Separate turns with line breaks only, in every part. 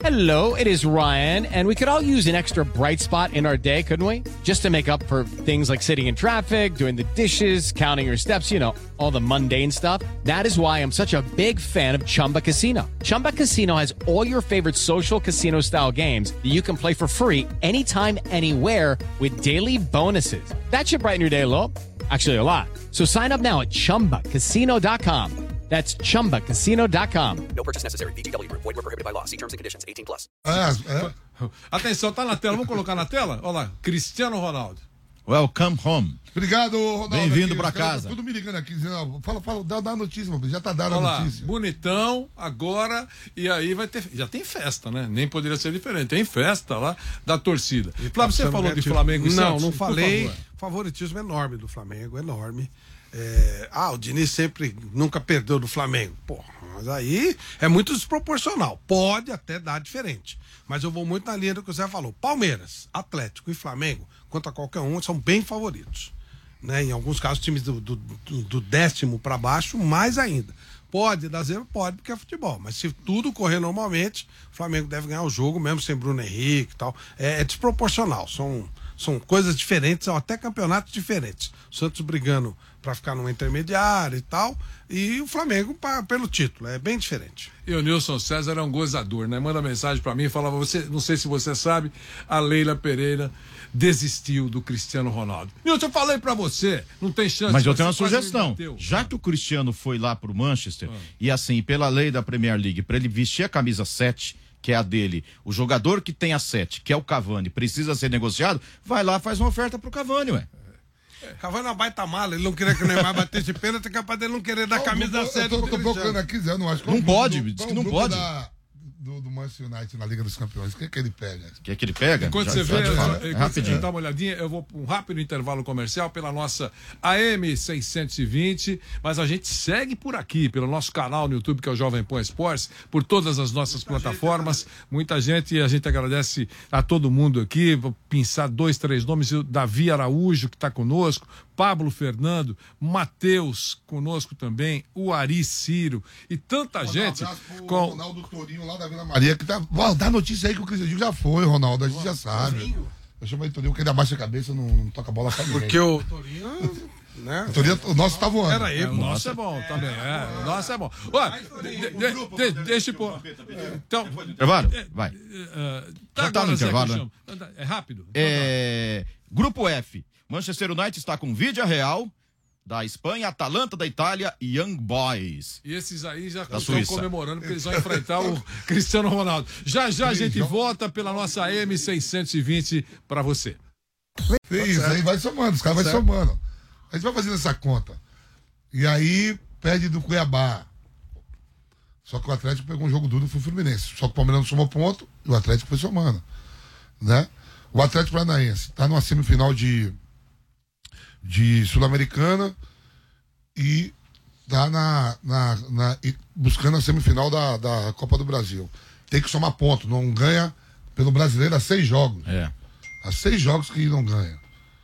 Hello, it is Ryan, and we could all use an extra bright spot in our day, couldn't we? Just to make up for things like sitting in traffic, doing the dishes, counting your steps, you know, all the mundane stuff. That is why I'm such a big fan of Chumba Casino. Chumba Casino has all your favorite social casino-style games that you can play for free anytime, anywhere with daily bonuses. That should brighten your day a little. Actually, a lot. So sign up now at ChumbaCasino.com. That's ChumbaCasino.com.
No purchase necessary. VGW Group. Void where prohibited by law. See terms and conditions. 18+.
Atenção, tá na tela. Vamos colocar na tela? Olha lá, Cristiano Ronaldo.
Welcome home.
Obrigado, Ronaldo.
Bem-vindo pra casa.
Tudo me ligando aqui, dizendo, fala, dá a notícia, meu filho. Já tá dada
Olha
a
lá,
notícia.
bonitão, agora, e aí vai ter, já tem festa, né? Nem poderia ser diferente, tem festa lá da torcida. Flávio, você falou de Flamengo e Santos?
Não falei. Favoritismo enorme do Flamengo, enorme. O Diniz nunca perdeu do Flamengo. Porra, mas aí é muito desproporcional. Pode até dar diferente. Mas eu vou muito na linha do que o Zé falou. Palmeiras, Atlético e Flamengo, contra qualquer um, são bem favoritos. Né? Em alguns casos, times do 10º para baixo, mais ainda. Pode dar zero? Pode, porque é futebol. Mas se tudo correr normalmente, o Flamengo deve ganhar o jogo, mesmo sem Bruno Henrique e tal. É desproporcional. São coisas diferentes, são até campeonatos diferentes. O Santos brigando para ficar no intermediário e tal, e o Flamengo pelo título, é bem diferente.
E o Nilson César é um gozador, né? Manda mensagem para mim e falava, não sei se você sabe, a Leila Pereira desistiu do Cristiano Ronaldo. Nilson, eu falei para você, não tem chance.
Mas eu tenho uma sugestão, já que o Cristiano foi lá pro Manchester, e assim, pela lei da Premier League, para ele vestir a camisa 7, que é a dele, o jogador que tem a 7, que é o Cavani, precisa ser negociado, vai lá, faz uma oferta pro Cavani, ué.
Cavani é uma baita mala, ele não queria que o Neymar batesse pênalti, é capaz dele não querer dar camisa 7
Eu tô procurando aqui, Zé, não acho que
não pode, diz que não pode.
Do Manchester United na Liga dos Campeões, o que ele pega?
Quer que ele pega?
Enquanto você vê,
rapidinho.
dá uma olhadinha, eu vou para um rápido intervalo comercial pela nossa AM 620, mas a gente segue por aqui, pelo nosso canal no YouTube, que é o Jovem Pan Esportes, por todas as nossas plataformas, muita gente, e a gente agradece a todo mundo aqui, vou pensar 2, 3 nomes, o Davi Araújo, que está conosco, Pablo Fernando, Matheus conosco também, o Ari Ciro e tanta gente.
Com o Ronaldo Torinho lá da Vila Maria, que tá. Dá notícia aí que o Cristiano já foi, Ronaldo, a gente já sabe. Eu chamo ele Torinho, porque ele abaixa a cabeça, não toca a bola pra ninguém.
Porque o Torinho. Né?
O nosso tá voando.
Era ele.
O nosso é bom também. O nosso é bom. Olha, deixa eu pôr. Então.
Intervalo? Vai. Já tá no intervalo, né?
É rápido?
Grupo F. Manchester United está com Villarreal da Espanha, Atalanta da Itália e Young Boys.
E esses aí já estão
Suíça.
comemorando porque eles vão enfrentar o Cristiano Ronaldo. Já a gente volta pela nossa M620 para você.
Isso aí vai somando, os caras vão somando. A gente vai fazendo essa conta. E aí perde do Cuiabá. Só que o Atlético pegou um jogo duro pro Fluminense. Só que o Palmeiras não somou ponto e o Atlético foi somando. Né? O Atlético Paranaense está numa semifinal de Sul-Americana e está buscando a semifinal da Copa do Brasil. Tem que somar ponto, não ganha pelo brasileiro há 6 jogos. Há 6 jogos que não ganha.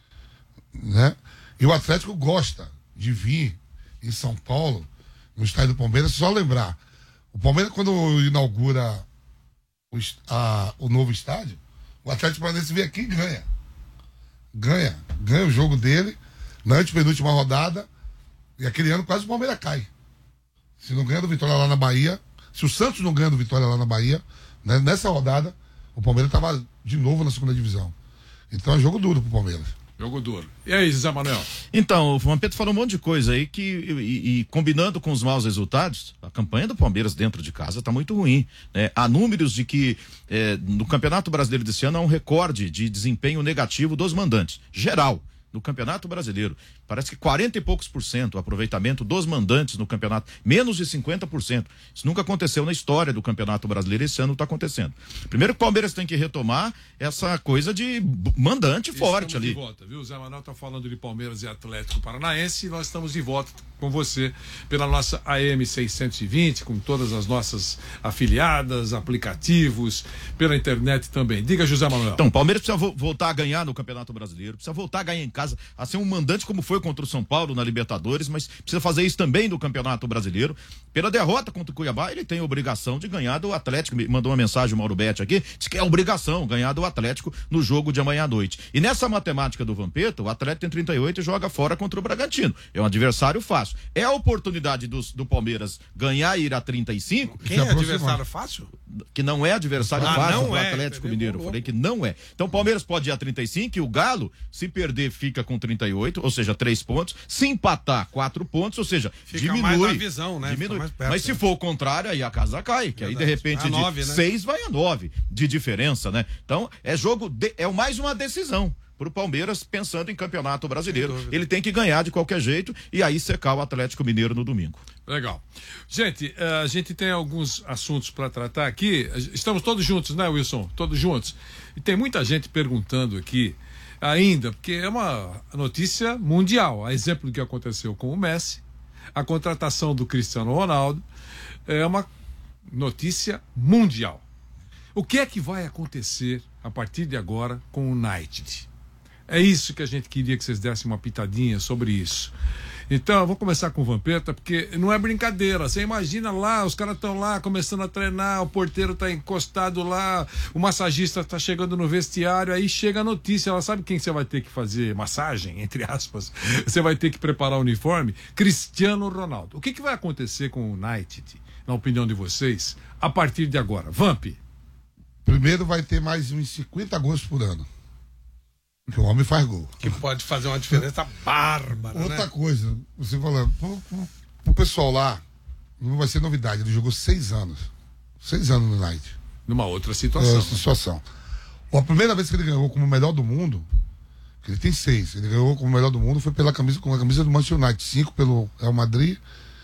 Né? E o Atlético gosta de vir em São Paulo, no estádio do Palmeiras, só lembrar. O Palmeiras, quando inaugura o novo estádio, o Atlético Paranaense vem aqui e ganha. Ganha o jogo dele na antepenúltima rodada, e aquele ano quase o Palmeiras cai. Se não ganha do Vitória lá na Bahia, se o Santos não ganha do Vitória lá na Bahia, né, nessa rodada, o Palmeiras estava de novo na segunda divisão. Então é jogo duro pro Palmeiras.
Jogo duro. E aí, Zé Manuel?
Então, o Vampeta falou um monte de coisa aí e combinando com os maus resultados, a campanha do Palmeiras dentro de casa está muito ruim. Né? Há números de que no Campeonato Brasileiro desse ano há um recorde de desempenho negativo dos mandantes. Geral. No Campeonato Brasileiro, parece que 40 e poucos % o aproveitamento dos mandantes no campeonato, menos de 50%. Isso nunca aconteceu na história do Campeonato Brasileiro, esse ano está acontecendo. Primeiro, o Palmeiras tem que retomar essa coisa de mandante forte ali.
De volta, viu? O Zé Manuel está falando de Palmeiras e Atlético Paranaense, e nós estamos de volta com você pela nossa AM 620, com todas as nossas afiliadas, aplicativos, pela internet também. Diga, José Manuel.
Então, o Palmeiras precisa voltar a ganhar no Campeonato Brasileiro, precisa voltar a ganhar em casa, a ser um mandante como foi contra o São Paulo na Libertadores, mas precisa fazer isso também no Campeonato Brasileiro. Pela derrota contra o Cuiabá, ele tem a obrigação de ganhar do Atlético. Me mandou uma mensagem o Mauro Betti aqui, diz que é obrigação ganhar do Atlético no jogo de amanhã à noite. E nessa matemática do Vampeta, o Atlético tem 38 e joga fora contra o Bragantino. É um adversário fácil. É a oportunidade do Palmeiras ganhar e ir a 35.
Quem é adversário fácil?
Que não é adversário fácil do Atlético Mineiro.
Bom.
Falei que não é. Então o Palmeiras pode ir a 35 e o Galo, se perder, fica com 38, ou seja, 3 pontos. Se empatar, 4 pontos, ou seja,
Fica
diminui.
mais na visão, né?
Diminui.
Mais perto,
mas se for o contrário, aí a casa cai, que aí de repente
a 9,
de
né?
6 vai a 9 de diferença, né? Então é jogo, é mais uma decisão pro Palmeiras pensando em Campeonato Brasileiro. Ele tem que ganhar de qualquer jeito e aí secar o Atlético Mineiro no domingo.
Legal. Gente, a gente tem alguns assuntos para tratar aqui. Estamos todos juntos, né, Wilson? Todos juntos. E tem muita gente perguntando aqui ainda, porque é uma notícia mundial. A exemplo do que aconteceu com o Messi, a contratação do Cristiano Ronaldo, é uma notícia mundial. O que é que vai acontecer a partir de agora com o United? É isso que a gente queria que vocês dessem uma pitadinha sobre isso. Então, eu vou começar com o Vampeta, porque não é brincadeira. Você imagina lá, os caras estão lá começando a treinar, o porteiro está encostado lá, o massagista está chegando no vestiário, aí chega a notícia, ela sabe quem você vai ter que fazer massagem, entre aspas? Você vai ter que preparar o uniforme? Cristiano Ronaldo. O que vai acontecer com o United, na opinião de vocês, a partir de agora? Vamp.
Primeiro vai ter mais uns 50 gols por ano. Que o homem faz gol.
Que pode fazer uma diferença bárbara,
Outra
né?
coisa, você falando, pro pessoal lá, não vai ser novidade, ele jogou 6 anos. 6 anos no United.
Numa outra situação. A primeira vez que ele ganhou como melhor do mundo, que ele tem 6, ele ganhou como melhor do mundo, foi com a camisa do Manchester United. 5 pelo Real Madrid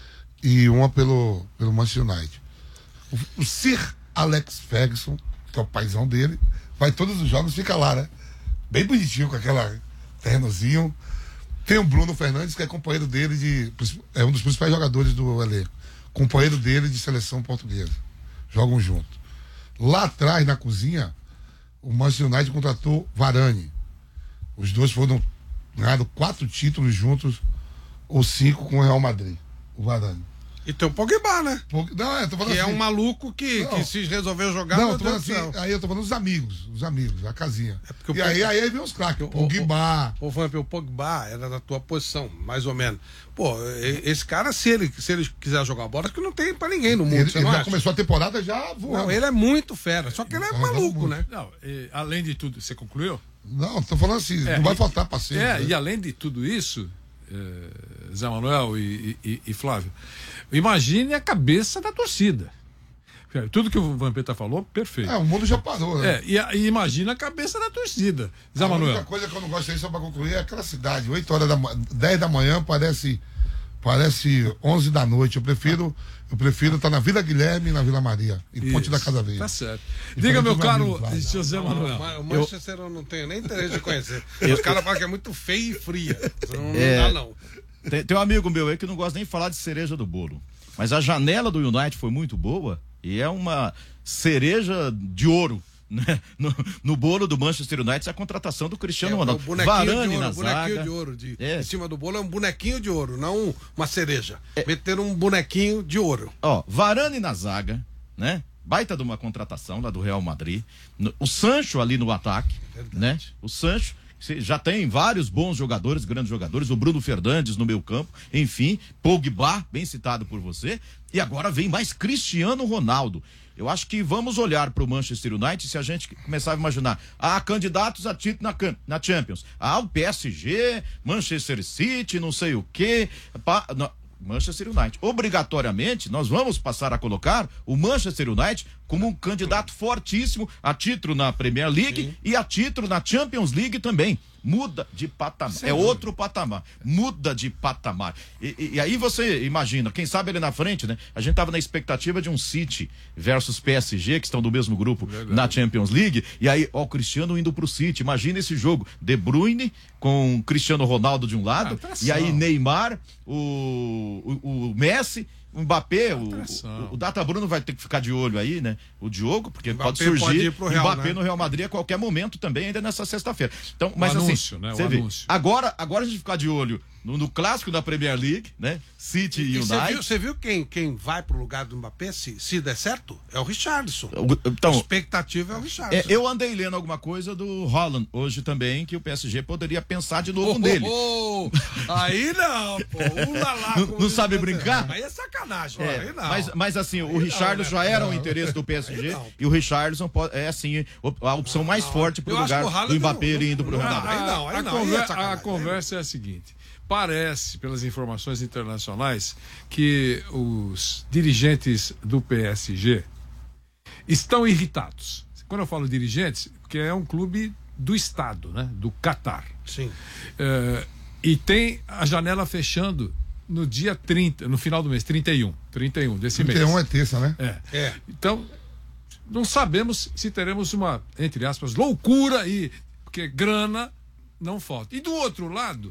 e 1 pelo Manchester United. O Sir Alex Ferguson, que é o paizão dele, vai todos os jogos, fica lá, né? Bem bonitinho, com aquela ternozinho. Tem o Bruno Fernandes, que é companheiro dele é um dos principais jogadores do elenco. Companheiro dele de seleção portuguesa. Jogam junto. Lá atrás, na cozinha, o Manchester United contratou Varane. Os dois ganharam 4 títulos juntos, ou 5 com o Real Madrid. O Varane.
E tem o Pogba, né?
Não, eu tô falando
Que
assim,
é um maluco que se resolveu jogar.
Não,
meu
eu tô falando
Deus do
assim,
céu.
aí eu tô falando dos amigos, a casinha.
porque
E aí vem os craques, o Pogba.
Ô, Vamp, o Pogba era da tua posição, mais ou menos. Pô, esse cara, se ele quiser jogar bola, acho que não tem pra ninguém no mundo.
Ele
você não
já
acha?
começou a temporada já voando.
Não, ele é muito fera, só que ele é maluco, né?
Não, além de tudo, você concluiu?
Não, tô falando assim, não vai faltar parceiro. né?
E além de tudo isso, Zé Manuel e Flávio, imagine a cabeça da torcida. Tudo que o Vampeta falou, perfeito.
O mundo já parou, né?
E imagina a cabeça da torcida. Zé
A
Manuel.
única coisa que eu não gosto aí, só pra concluir, é aquela cidade, 10 da manhã, parece 11 da noite. Eu prefiro estar na Vila Guilherme e na Vila Maria, em Ponte da Casa Verde.
Tá certo.
E
Diga, meu
meu
caro
amigo, Flávio.
José Manuel.
O Manchester eu não tenho nem interesse de conhecer. Os caras falam que é muito feio e fria. Não dá, não.
Tem um amigo meu aí que não gosta nem de falar de cereja do bolo. Mas a janela do United foi muito boa e é uma cereja de ouro, né? No bolo do Manchester United, a contratação do Cristiano Ronaldo. Varane na zaga.
Bonequinho de ouro. Em cima do bolo é um bonequinho de ouro, não uma cereja. Meteram um bonequinho de ouro.
Ó, Varane na zaga, né? Baita de uma contratação lá do Real Madrid. O Sancho ali no ataque, né? O Sancho já tem vários bons jogadores, grandes jogadores, o Bruno Fernandes no meio campo, enfim, Pogba, bem citado por você, e agora vem mais Cristiano Ronaldo. Eu acho que vamos olhar para o Manchester United, se a gente começar a imaginar, candidatos a título na Champions, o PSG, Manchester City, não sei o quê, Manchester United. Obrigatoriamente, nós vamos passar a colocar o Manchester United como um candidato fortíssimo a título na Premier League e a título na Champions League também. Muda de patamar, outro patamar, muda de patamar. E aí você imagina, quem sabe ali na frente, né? A gente tava na expectativa de um City versus PSG, que estão do mesmo grupo na Champions League, e aí, ó, o Cristiano indo pro City, imagina esse jogo, De Bruyne com Cristiano Ronaldo de um lado, e aí Neymar, o Messi, o Mbappé, o Data Bruno vai ter que ficar de olho aí, né? O Diogo, porque pode surgir o Mbappé, né, no Real Madrid a qualquer momento também, ainda nessa sexta-feira. Então, mas
anúncio,
assim,
né?
você vê, agora a gente ficar de olho no clássico da Premier League, né? City e United.
Você viu quem vai pro lugar do Mbappé, se der certo? É o Richarlison.
Então,
a expectativa é o Richarlison.
Eu andei lendo alguma coisa do Haaland hoje também, que o PSG poderia pensar de novo nele.
Aí não, pô.
Não sabe brincar?
Aí é sacanagem.
Aí
não.
Mas assim, o Richarlison já era um interesse do PSG e o Richarlison é assim a opção mais forte pro lugar do Mbappé indo pro Real Madrid.
A conversa é a seguinte. Parece, pelas informações internacionais, que os dirigentes do PSG estão irritados. Quando eu falo dirigentes, porque é um clube do Estado, né? Do Catar.
Sim.
E tem a janela fechando no dia 30, no final do mês, 31 desse mês.
31 é terça, né?
Então, não sabemos se teremos uma, entre aspas, loucura aí, porque grana não falta. E do outro lado,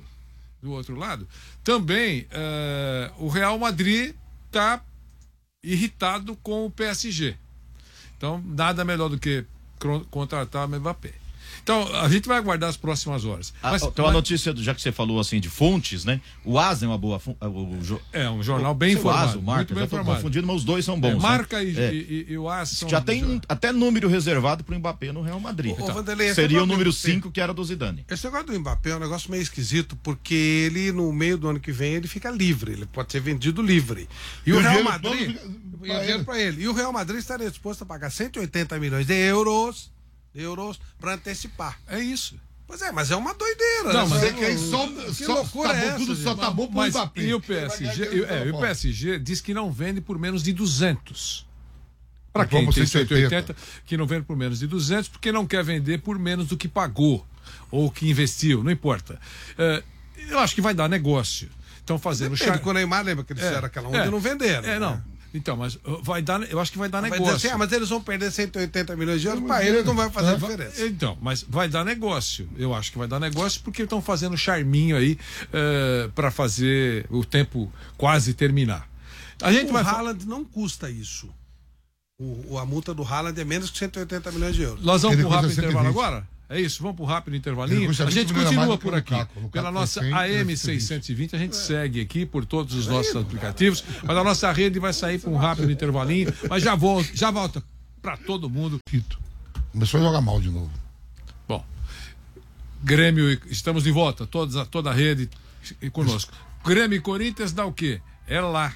também o Real Madrid está irritado com o PSG. Então, nada melhor do que contratar o Mbappé. Então, a gente vai aguardar as próximas horas.
Tem uma notícia, já que você falou assim de fontes, né? O AS é uma boa
é um jornal bem informado.
O Marca, já estou confundindo, mas os dois são bons.
Marca e o AS são...
Já tem até número reservado para o Mbappé no Real Madrid.
Vanderlei,
seria o número 5, que era do Zidane.
Esse negócio do Mbappé é um negócio meio esquisito, porque ele, no meio do ano que vem, ele fica livre. Ele pode ser vendido livre. E o Real Madrid... para ele. E o Real Madrid estaria disposto a pagar 180 milhões de euros para antecipar.
É isso.
Pois é, mas é uma doideira.
Não, mas
né?
é que aí
que loucura é essa?
Tudo só tá bom pro Mbappé.
E o PSG diz que não vende por menos de 200. Para quem tem 180, que não vende por menos de 200, porque não quer vender por menos do que pagou ou que investiu, não importa. Eu acho que vai dar negócio. Estão fazendo
com o Neymar, lembra que eles disseram aquela onda e não venderam.
Não. Então, mas eu acho que vai dar negócio.
Mas eles vão perder 180 milhões de euros, para eles não vai fazer diferença.
Então, mas vai dar negócio. Eu acho que vai dar negócio porque estão fazendo charminho aí para fazer o tempo quase terminar.
O Haaland não custa isso. A multa do Haaland é menos que 180 milhões de euros.
Nós vamos para o rápido intervalo agora? É isso, vamos para o rápido intervalinho. A gente continua por aqui. Pela nossa AM 620, a gente segue aqui por todos os nossos aplicativos, mas a nossa rede vai sair para um rápido intervalinho, mas já volta para todo mundo.
Começou a jogar mal de novo.
Bom, Grêmio, estamos de volta, toda a rede conosco. Grêmio e Corinthians dá o quê? É lá.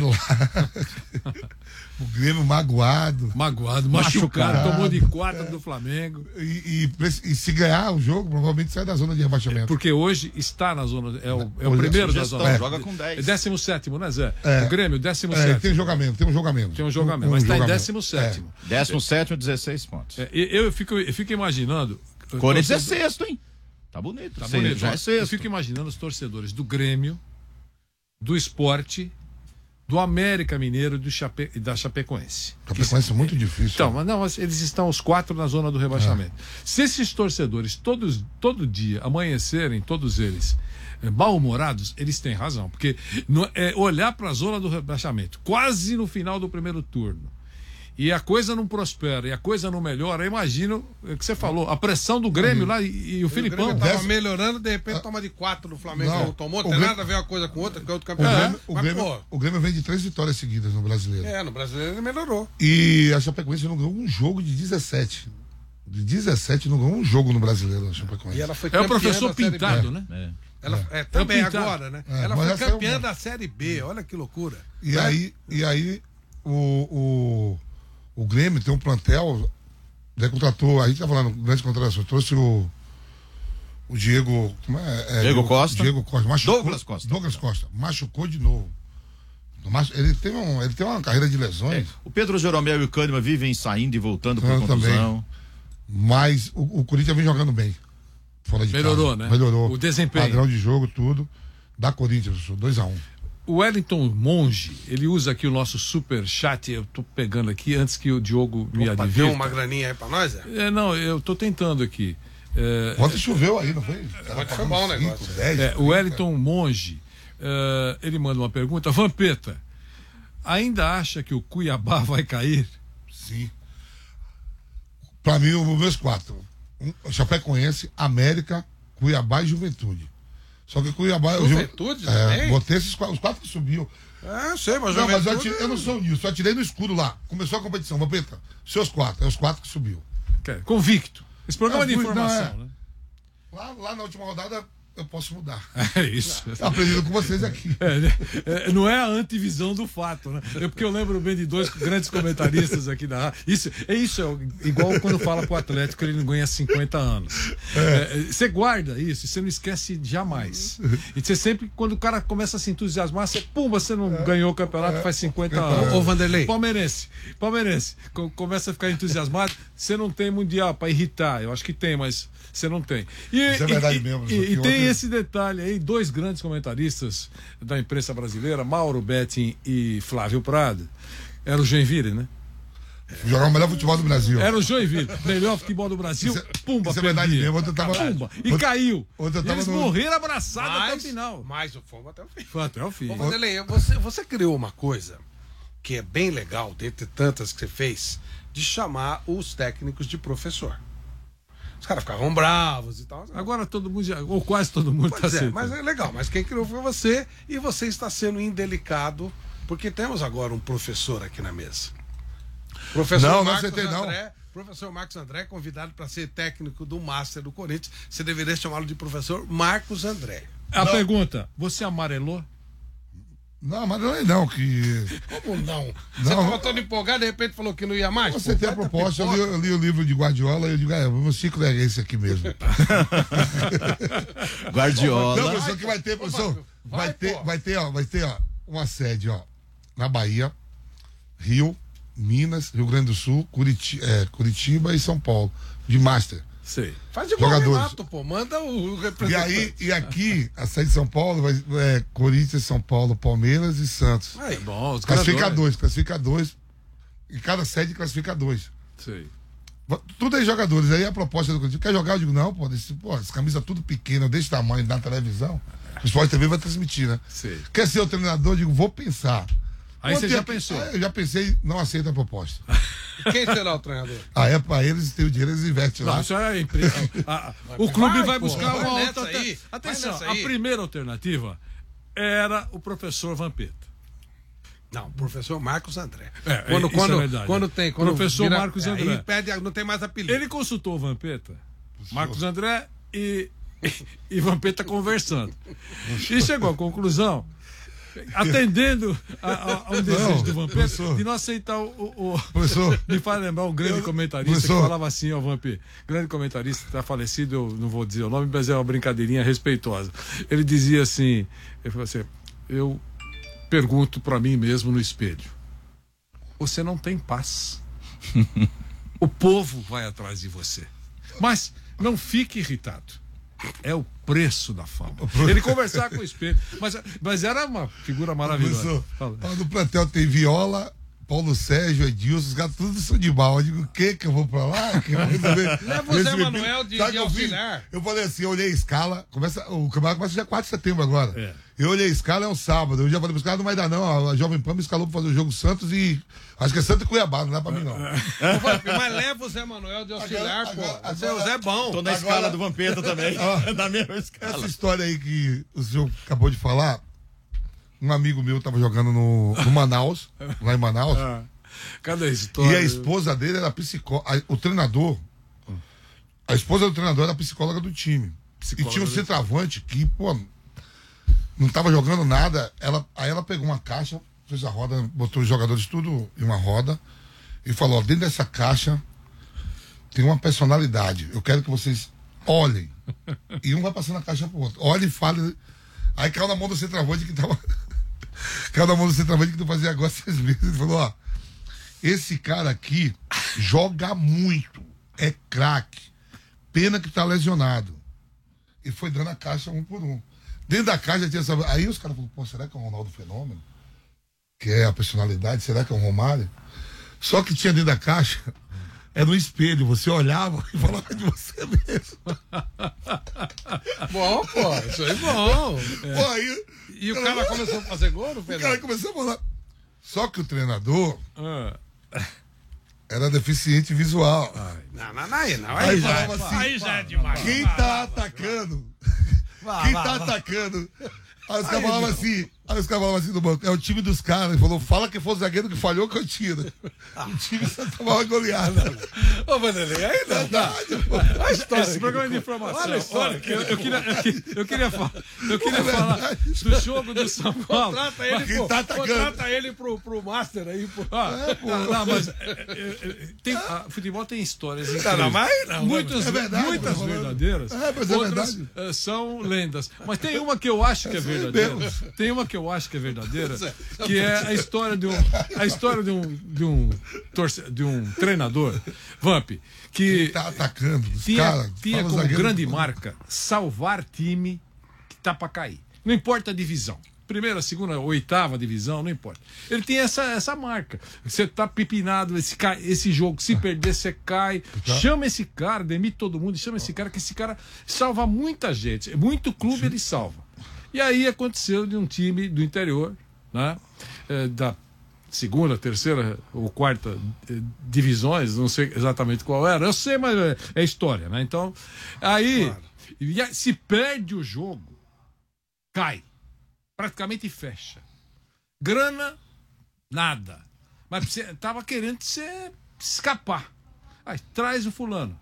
O Grêmio magoado,
machucado, tomou de 4 do Flamengo.
E se ganhar o jogo, provavelmente sai da zona de rebaixamento.
Porque hoje está na zona. É o primeiro da zona.
Joga com 10.
É 17º, né, Zé? O Grêmio, 17º.
Tem um jogamento.
Mas está em 17º.
17º, 16 pontos.
Eu fico imaginando.
Corinthians é sexto, hein? Tá bonito.
Tá bonito.
Já é sexto.
Eu fico imaginando os torcedores do Grêmio, do Sport, do América Mineiro e da Chapecoense.
Chapecoense é muito difícil.
Então, mas eles estão os 4 na zona do rebaixamento. Se esses torcedores todo dia amanhecerem, todos eles mal-humorados, eles têm razão. Porque olhar para a zona do rebaixamento, quase no final do primeiro turno, e a coisa não prospera, e a coisa não melhora, eu imagino o que você falou, a pressão do Grêmio lá e o Filipão.
O Grêmio tava melhorando, de repente toma de 4 no Flamengo, não tomou, tem nada a ver uma coisa com outra, que é outro campeonato.
O Grêmio vem de 3 vitórias seguidas no Brasileiro.
No Brasileiro ele melhorou.
E a Chapecoense não ganhou um jogo de 17. De 17 não ganhou um jogo no Brasileiro, a Chapecoense.
E ela foi
o professor Pintado, né?
Ela também agora, né? Ela foi campeã da Série B, olha que loucura.
E aí o Grêmio tem um plantel, contratou, a gente tá falando grande contratação, trouxe o Diego,
Diego Costa.
Machucou,
Douglas Costa.
Machucou de novo. Mas ele tem uma carreira de lesões.
O Pedro Jeromel e o Kahneman vivem saindo e voltando por contusão.
Também. Mas o Corinthians vem jogando bem. Fora de
Melhorou,
casa.
né?
Melhorou.
O desempenho.
Padrão de jogo, tudo. Da Corinthians, 2-1.
O Wellington Monge, ele usa aqui o nosso super chat, eu tô pegando aqui antes que o Diogo me adivinhe.
Deu uma graninha aí pra nós,
Não, eu tô tentando aqui.
Ontem choveu aí, não foi?
Ontem foi bom o negócio.
10,
o Wellington Monge, ele manda uma pergunta. Vampeta, ainda acha que o Cuiabá vai cair?
Sim. Pra mim, os meus 4. Chapecoense, América, Cuiabá e Juventude. Só que Cuiabá...
Juventude também?
Botei os 4 que subiu.
Eu sei, mas
Não, mas
Juventude...
eu não sou o Nilson, só tirei no escuro lá. Começou a competição, Vampeta, seus 4, é os 4 que subiu.
Convicto. Esse programa de informação, né?
Lá na última rodada eu posso mudar.
É isso.
Aprendendo com vocês aqui.
Não é a antivisão do fato, né? Porque eu lembro bem de 2 grandes comentaristas aqui da rádio. Isso é igual quando fala pro Atlético que ele não ganha 50 anos. Você guarda isso, você não esquece jamais. E você sempre, quando o cara começa a se entusiasmar, você não ganhou o campeonato faz 50 anos.
Ô, Vanderlei.
Palmeirense, começa a ficar entusiasmado, você não tem mundial pra irritar. Eu acho que tem, mas você não tem.
Isso é verdade mesmo.
E tem esse detalhe aí, 2 grandes comentaristas da imprensa brasileira, Mauro Betting e Flávio Prado. Era o Joinville, né?
Jogar o melhor futebol do Brasil.
Era o Joinville, melhor futebol do Brasil. Pumba,
isso é verdade mesmo. Ontem eu tava,
pumba, e caiu.
Eles
morreram abraçados até o final.
Mas fomos até o fim.
Foi até o fim.
Ô, Vanderlei, você criou uma coisa que é bem legal, dentre tantas que você fez, de chamar os técnicos de professor. Os caras ficavam bravos e tal.
Agora todo mundo, ou quase todo mundo está sendo.
Mas é legal, mas quem criou foi você, e você está sendo indelicado, porque temos agora um professor aqui na mesa. Professor Professor Marcos André, convidado para ser técnico do Master do Corinthians. Você deveria chamá-lo de professor Marcos André.
Pergunta, você amarelou?
Não, mas não, que...
Como não? Você estava todo empolgado, de repente falou que não ia mais?
Você tem a proposta, eu li o livro de Guardiola e eu digo, o meu ciclo é esse aqui mesmo.
Guardiola.
Não, professor, que vai ter, professor, vai ter uma sede, na Bahia, Rio, Minas, Rio Grande do Sul, Curitiba e São Paulo, de Master.
Sei.
Faz igual o Renato, pô. Manda o representante.
E aqui, a sede de São Paulo vai Corinthians, São Paulo, Palmeiras e Santos.
Aí, bom,
classifica dois. E cada sede classifica 2.
Sei.
Tudo aí jogadores. Aí a proposta do Corinthians, quer jogar? Eu digo, não, essa camisa tudo pequena, desse tamanho, na televisão. O Sport TV vai transmitir, né?
Sei.
Quer ser o treinador? Eu digo, vou pensar.
Aí você já pensou?
Eu já pensei, não aceito a proposta.
Quem será o treinador?
É pra eles, tem o dinheiro, eles investem lá.
Não, isso é empresa. O clube vai buscar uma outra.
Atenção,
a primeira alternativa era o professor Vampeta.
Não, o professor Marcos André.
Quando tem. Professor Marcos André.
Aí não tem mais apelido.
Ele consultou o Vampeta, Marcos André e Vampeta conversando. E chegou à conclusão, atendendo ao desejo do Vampeta, de não aceitar o
professor.
Me faz lembrar um grande comentarista que falava assim, Vamp, grande comentarista, está falecido, eu não vou dizer o nome, mas é uma brincadeirinha respeitosa. Ele dizia assim, eu pergunto para mim mesmo no espelho, você não tem paz. O povo vai atrás de você. Mas não fique irritado. É o preço da fama. Ele conversar com o espelho. Mas era uma figura maravilhosa.
No plantel tem Viola, Paulo Sérgio, Edilson, os caras tudo são de mal. Eu digo, o que eu vou pra lá?
Leva o Zé Manuel de auxiliar.
Eu falei assim, eu olhei a escala, o campeonato começa dia 4 de setembro agora. Eu olhei a escala, é um sábado. Eu já falei pros caras, não vai dar não. A Jovem Pan me escalou pra fazer o jogo Santos e... Acho que é Santos e Cuiabá, não dá pra mim não.
Mas leva o Zé Manuel de auxiliar, pô. O Zé é bom.
Tô na escala do Vampeta também. Na mesma escala.
Essa história aí que o senhor acabou de falar, um amigo meu tava jogando no Manaus, lá em Manaus.
Cada história.
E a esposa dele era psicóloga. O treinador, a esposa do treinador era psicóloga do time. E tinha um centroavante que, pô, não tava jogando nada. Aí ela pegou uma caixa, fez a roda, botou os jogadores tudo em uma roda e falou, dentro dessa caixa tem uma personalidade. Eu quero que vocês olhem. E um vai passando a caixa pro outro. Olha e fala. Aí caiu na mão do centroavante que tava... Cada mão do centroavante que tu fazia agora 6 meses. Ele falou, ó, esse cara aqui joga muito, é craque, pena que tá lesionado. E foi dando a caixa um por um. Dentro da caixa tinha essa... Aí os caras falaram, pô, será que é o Ronaldo Fenômeno? Que é a personalidade, será que é o Romário? Só que tinha dentro da caixa, era um espelho, você olhava e falava de você mesmo.
Bom, pô, isso aí é bom.
Pô, aí,
E o cara começou a fazer gol no
o
Fernando?
cara começou a falar. Só que o treinador era deficiente visual.
Aí
falava assim,
aí já é demais.
quem tá atacando? Quem tá atacando? Aí os caras falavam assim no banco, é o time dos caras. Ele falou, fala que foi o zagueiro que falhou que eu tiro. O time só tomava goleada.
Ô, Vanderlei, aí não dá. A história.
Esse programa de informação.
Olha a história.
Eu queria falar do jogo do São Paulo.
Contrata ele pro Master aí, pô.
Não, mas futebol tem histórias incríveis. Muitas verdadeiras,
mas é
outras são lendas. Mas tem uma que eu acho que é verdadeira. Que é a história de um treinador, Vamp, que
Tá atacando.
tinha como grande marca salvar time que tá pra cair. Não importa a divisão. Primeira, segunda, oitava divisão, não importa. Ele tem essa marca. Você tá pipinado, esse jogo, se perder, você cai. Chama esse cara, demite todo mundo, chama esse cara, que esse cara salva muita gente. Muito clube ele salva. E aí aconteceu de um time do interior, né? Da segunda, terceira ou quarta divisões, não sei exatamente qual era, eu sei, mas é história, né? Então, aí, se perde o jogo, cai, praticamente fecha. Grana, nada. Mas você tava querendo escapar. Aí, traz o fulano,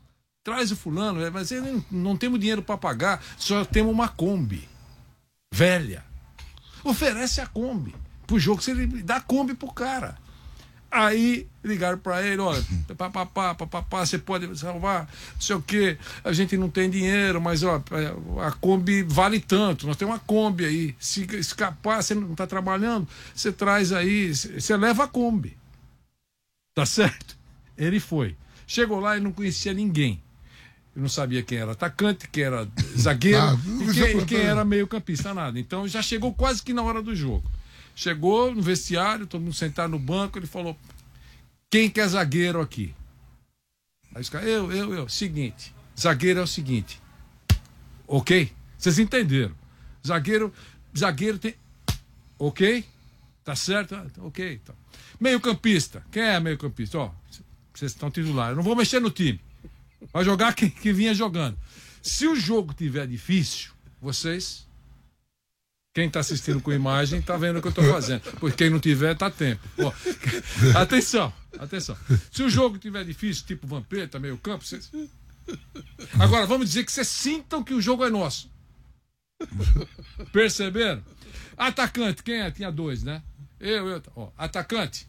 mas não temos dinheiro para pagar, só temos uma Kombi velha. Oferece a Kombi pro jogo, se ele dá a Kombi pro cara. Aí ligaram pra ele, olha, papapá, você pode salvar, não sei o que, a gente não tem dinheiro, mas ó, a Kombi vale tanto, nós temos uma Kombi aí, se escapar, você não tá trabalhando, você traz aí, você leva a Kombi. Tá certo? Ele foi. Chegou lá e não conhecia ninguém. Eu não sabia quem era atacante, quem era zagueiro e quem era meio-campista, nada. Então já chegou quase que na hora do jogo. Chegou no vestiário, todo mundo sentado no banco, ele falou: quem quer zagueiro aqui? Aí os caras, eu. Seguinte, zagueiro é o seguinte. Ok? Vocês entenderam? Zagueiro tem. Ok? Tá certo? Ok. Então. Meio-campista. Quem é meio-campista? Ó, vocês estão titulares. Eu não vou mexer no time. Vai jogar quem vinha jogando. Se o jogo tiver difícil, vocês, quem está assistindo com imagem, tá vendo o que eu estou fazendo. Porque quem não tiver, tá tempo. Ó, atenção. Se o jogo tiver difícil, tipo Vampeta, meio campo, vocês... Agora, vamos dizer que vocês sintam que o jogo é nosso. Perceberam? Atacante, quem é? Tinha 2, né? Eu. Ó, atacante.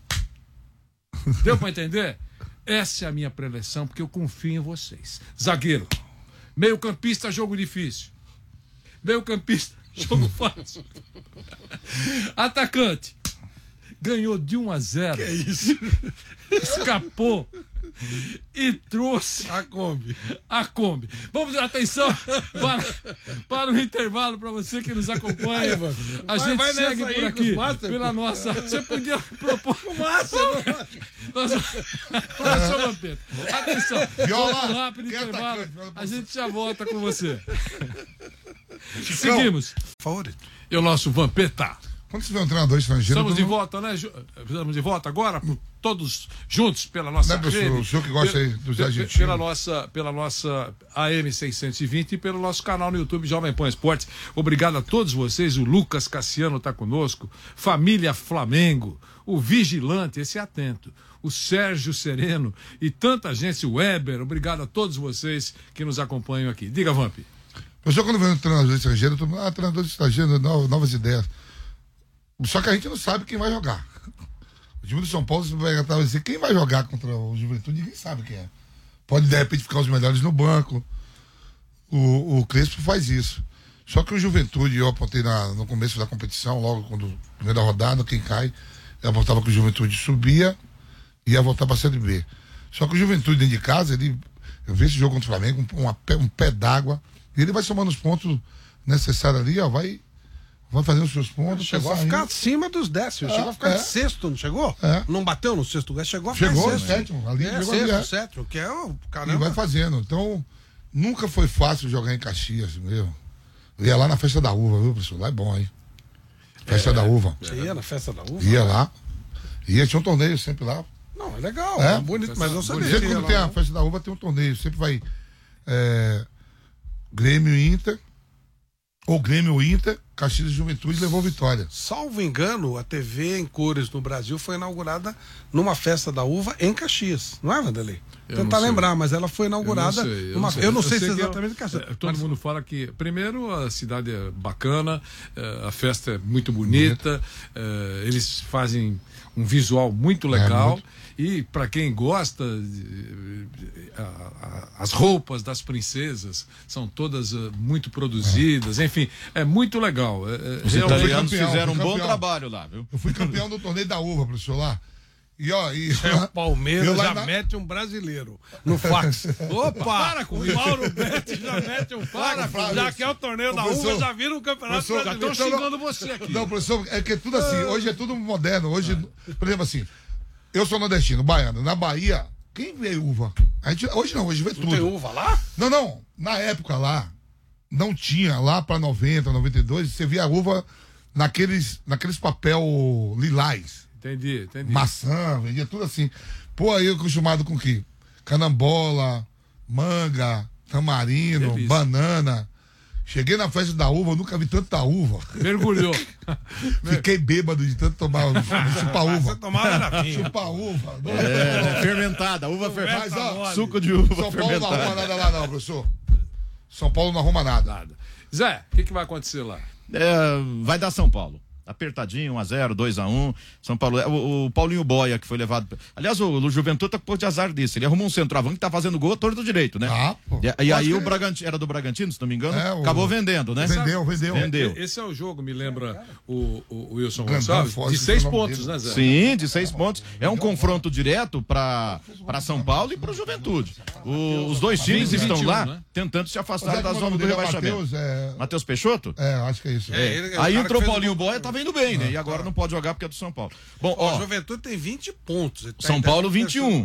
Deu para entender? Essa é a minha preleção, porque eu confio em vocês. Zagueiro. Meio-campista, jogo difícil. Meio-campista, jogo fácil. Atacante. Ganhou de 1-0. Que é isso? Escapou. E trouxe a Kombi. Vamos, atenção, para o intervalo, para você que nos acompanha. A gente segue por aqui pela nossa. Você podia propor o Márcio. Atenção, vamos rápido intervalo. A gente já volta com você. Seguimos.
Favorito.
E o nosso Vampeta.
Quando tiver um treinador estrangeiro...
Estamos de volta, né? Estamos de volta agora, todos juntos pela nossa rede.
O senhor que gosta aí dos argentinos.
Pela nossa AM 620 e pelo nosso canal no YouTube Jovem Pan Esportes. Obrigado a todos vocês. O Lucas Cassiano está conosco. Família Flamengo. O Vigilante, esse é atento. O Sérgio Sereno e tanta gente, o Weber. Obrigado a todos vocês que nos acompanham aqui. Diga, Vamp.
O senhor, quando vem um treinador estrangeiro, treinador estrangeiro, novas ideias. Só que a gente não sabe quem vai jogar. O time do São Paulo, você vai dizer quem vai jogar contra o Juventude, ninguém sabe quem é. Pode, de repente, ficar os melhores no banco. O Crespo faz isso. Só que o Juventude, eu apontei no começo da competição, logo quando primeira rodada, quem cai, eu apostava que o Juventude subia e ia voltar para a Série B. Só que o Juventude dentro de casa, eu vi esse jogo contra o Flamengo, um pé d'água, e ele vai somando os pontos necessários ali, ó, vai fazendo os seus pontos.
Chegou a ficar acima dos 10, chegou a ficar em sexto, não chegou? Não bateu no sexto lugar, chegou a ficar em sexto.
Sétimo, ali,
sétimo, que é o caramba.
E vai fazendo. Então, nunca foi fácil jogar em Caxias mesmo. Eu ia lá na festa da uva, viu, professor? Lá é bom, hein? Festa da uva.
Você ia na festa da uva?
Ia lá. Tinha um torneio sempre lá.
Não, é legal, é bonito, mas não sabia.
Sempre quando tem a festa da uva, tem um torneio. Sempre vai Grêmio Inter, ou Grêmio Inter, Caxias e Juventude levou vitória.
Salvo engano, a TV em cores no Brasil foi inaugurada numa festa da uva em Caxias, não é, Vanderlei? Tentar lembrar, mas ela foi inaugurada. Eu não sei se é exatamente Caxias.
Todo mundo fala que, primeiro, a cidade é bacana, a festa é muito bonita, eles fazem um visual muito legal. E para quem gosta, as roupas das princesas são todas muito produzidas, enfim, é muito legal.
Os italianos fizeram um bom trabalho lá, viu?
Eu fui campeão do torneio da uva, professor, lá.
O Palmeiras já mete um brasileiro no fax. Opa! Para com isso. O Mauro Betti já mete um fax. Já que é o torneio da uva, já vira um campeonato brasileiro.
Já estão xingando você aqui.
Não, professor, é que é tudo assim. Hoje é tudo moderno. Hoje, por exemplo, assim, eu sou nordestino, baiano. Na Bahia, quem vê uva? Hoje não, hoje vê tudo.
Tem uva lá?
Não. Na época lá, não tinha. Lá pra 90, 92, você via a uva naqueles papel lilás.
Entendi.
Maçã, vendia tudo assim. Pô, aí eu acostumado com o quê? Canambola, manga, tamarindo, banana. Cheguei na festa da uva, eu nunca vi tanta uva.
Mergulhou.
Fiquei bêbado de tanto tomar chupa-uva.
Você tomava
chupa-uva.
Fermentada, uva fermentada.
Mas, ó,
suco de uva
São Paulo
fermentada.
não arruma nada lá não, professor. São Paulo não arruma nada.
Zé, o que vai acontecer lá?
Vai dar São Paulo. Apertadinho, 1-0, 2-1. São Paulo. O Paulinho Boia, que foi levado. Aliás, o Juventude tá com pouco de azar disso. Ele arrumou um centroavante que tá fazendo gol a torto direito, né? E aí o Bragantino, era do Bragantino, se não me engano, acabou vendendo, né?
Vendeu.
Esse é o jogo, me lembra o Wilson Gonçalves, de 6 pontos, né, Zé?
Sim, de 6 pontos. É um confronto direto para São Paulo e para o Juventude. Os dois times estão lá, né, tentando se afastar da zona do rebaixamento.
Matheus
Peixoto?
Acho que é isso.
Aí entrou o Paulinho Boia, tá indo bem, né? E agora não pode jogar porque é do São Paulo. Bom,
o Juventude tem 20 pontos.
São Paulo 21.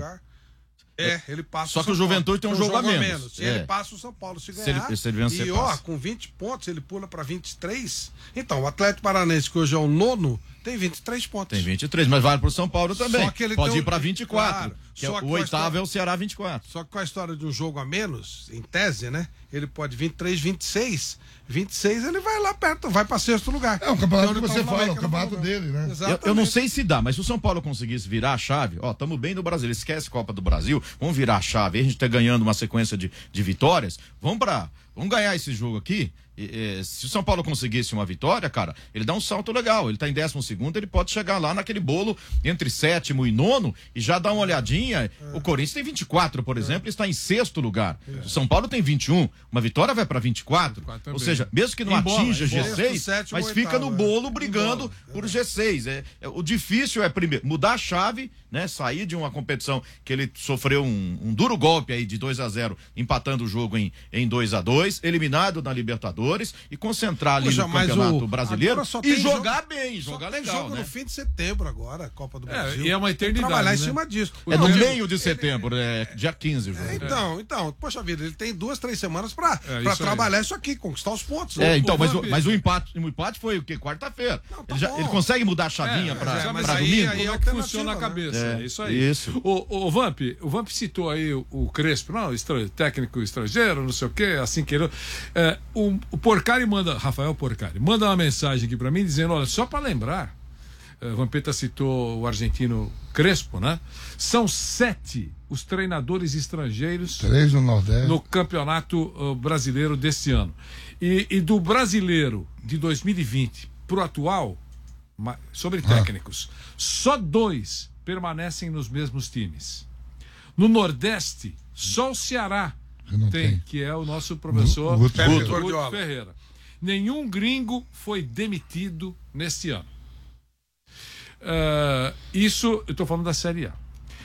Ele passa.
Só que o Juventude tem um jogo a menos.
Se ele passa o São Paulo, se ganhar.
Se ele vencer,
com 20 pontos, ele pula para 23. Então, o Atlético Paranaense, que hoje é o nono, tem 23 pontos.
Tem 23, mas vale pro São Paulo também.
Só que ele
pode ir para 24.
Claro.
O oitavo é o Ceará 24.
Só que com a história de um jogo a menos, em tese, né? Ele pode 23, 26. 26 ele vai lá perto, vai para sexto lugar.
É um campeonato que você fala, é o campeonato dele, né?
Eu não sei se dá, mas se o São Paulo conseguisse virar a chave, estamos bem no Brasil, esquece a Copa do Brasil, vamos virar a chave, a gente tá ganhando uma sequência de vitórias, vamos ganhar esse jogo aqui. Se o São Paulo conseguisse uma vitória, cara, ele dá um salto legal. Ele tá em 12º, ele pode chegar lá naquele bolo entre 7º e 9º e já dar uma olhadinha. O Corinthians tem 24, por exemplo, está em 6º lugar. O São Paulo tem 21. Uma vitória vai para 24. Ou seja, mesmo que não atinja G6, mas fica no bolo brigando por G6. O difícil é, primeiro, mudar a chave, né? Sair de uma competição que ele sofreu um duro golpe aí de 2-0, empatando o jogo em 2-2, eliminado na Libertadores e concentrar ali no Campeonato Brasileiro e jogar bem, jogar legal,
jogo
né?
no fim de setembro agora, a Copa do Brasil.
E é uma eternidade,
trabalhar
né?
em cima disso.
No meio de setembro, dia 15 o jogo.
Então, poxa vida, ele tem 2-3 semanas pra trabalhar isso aqui, conquistar os pontos.
Mas o empate foi o quê? Quarta-feira. Ele consegue mudar a chavinha pra domingo?
Aí é o que funciona a cabeça. É isso aí.
Isso.
O Vamp citou aí o Crespo, não, técnico estrangeiro, não sei o quê, assim que ele. O Porcari Rafael Porcari, manda uma mensagem aqui pra mim dizendo: olha, só pra lembrar, Vampeta citou o argentino Crespo, né? São 7 os treinadores estrangeiros
3 no Nordeste
no Campeonato Brasileiro desse ano. E do brasileiro de 2020 pro atual, sobre técnicos, só 2 permanecem nos mesmos times. No Nordeste, só o Ceará tem, que é o nosso professor Guto Ferreira. Nenhum gringo foi demitido neste ano. Isso, eu estou falando da Série A.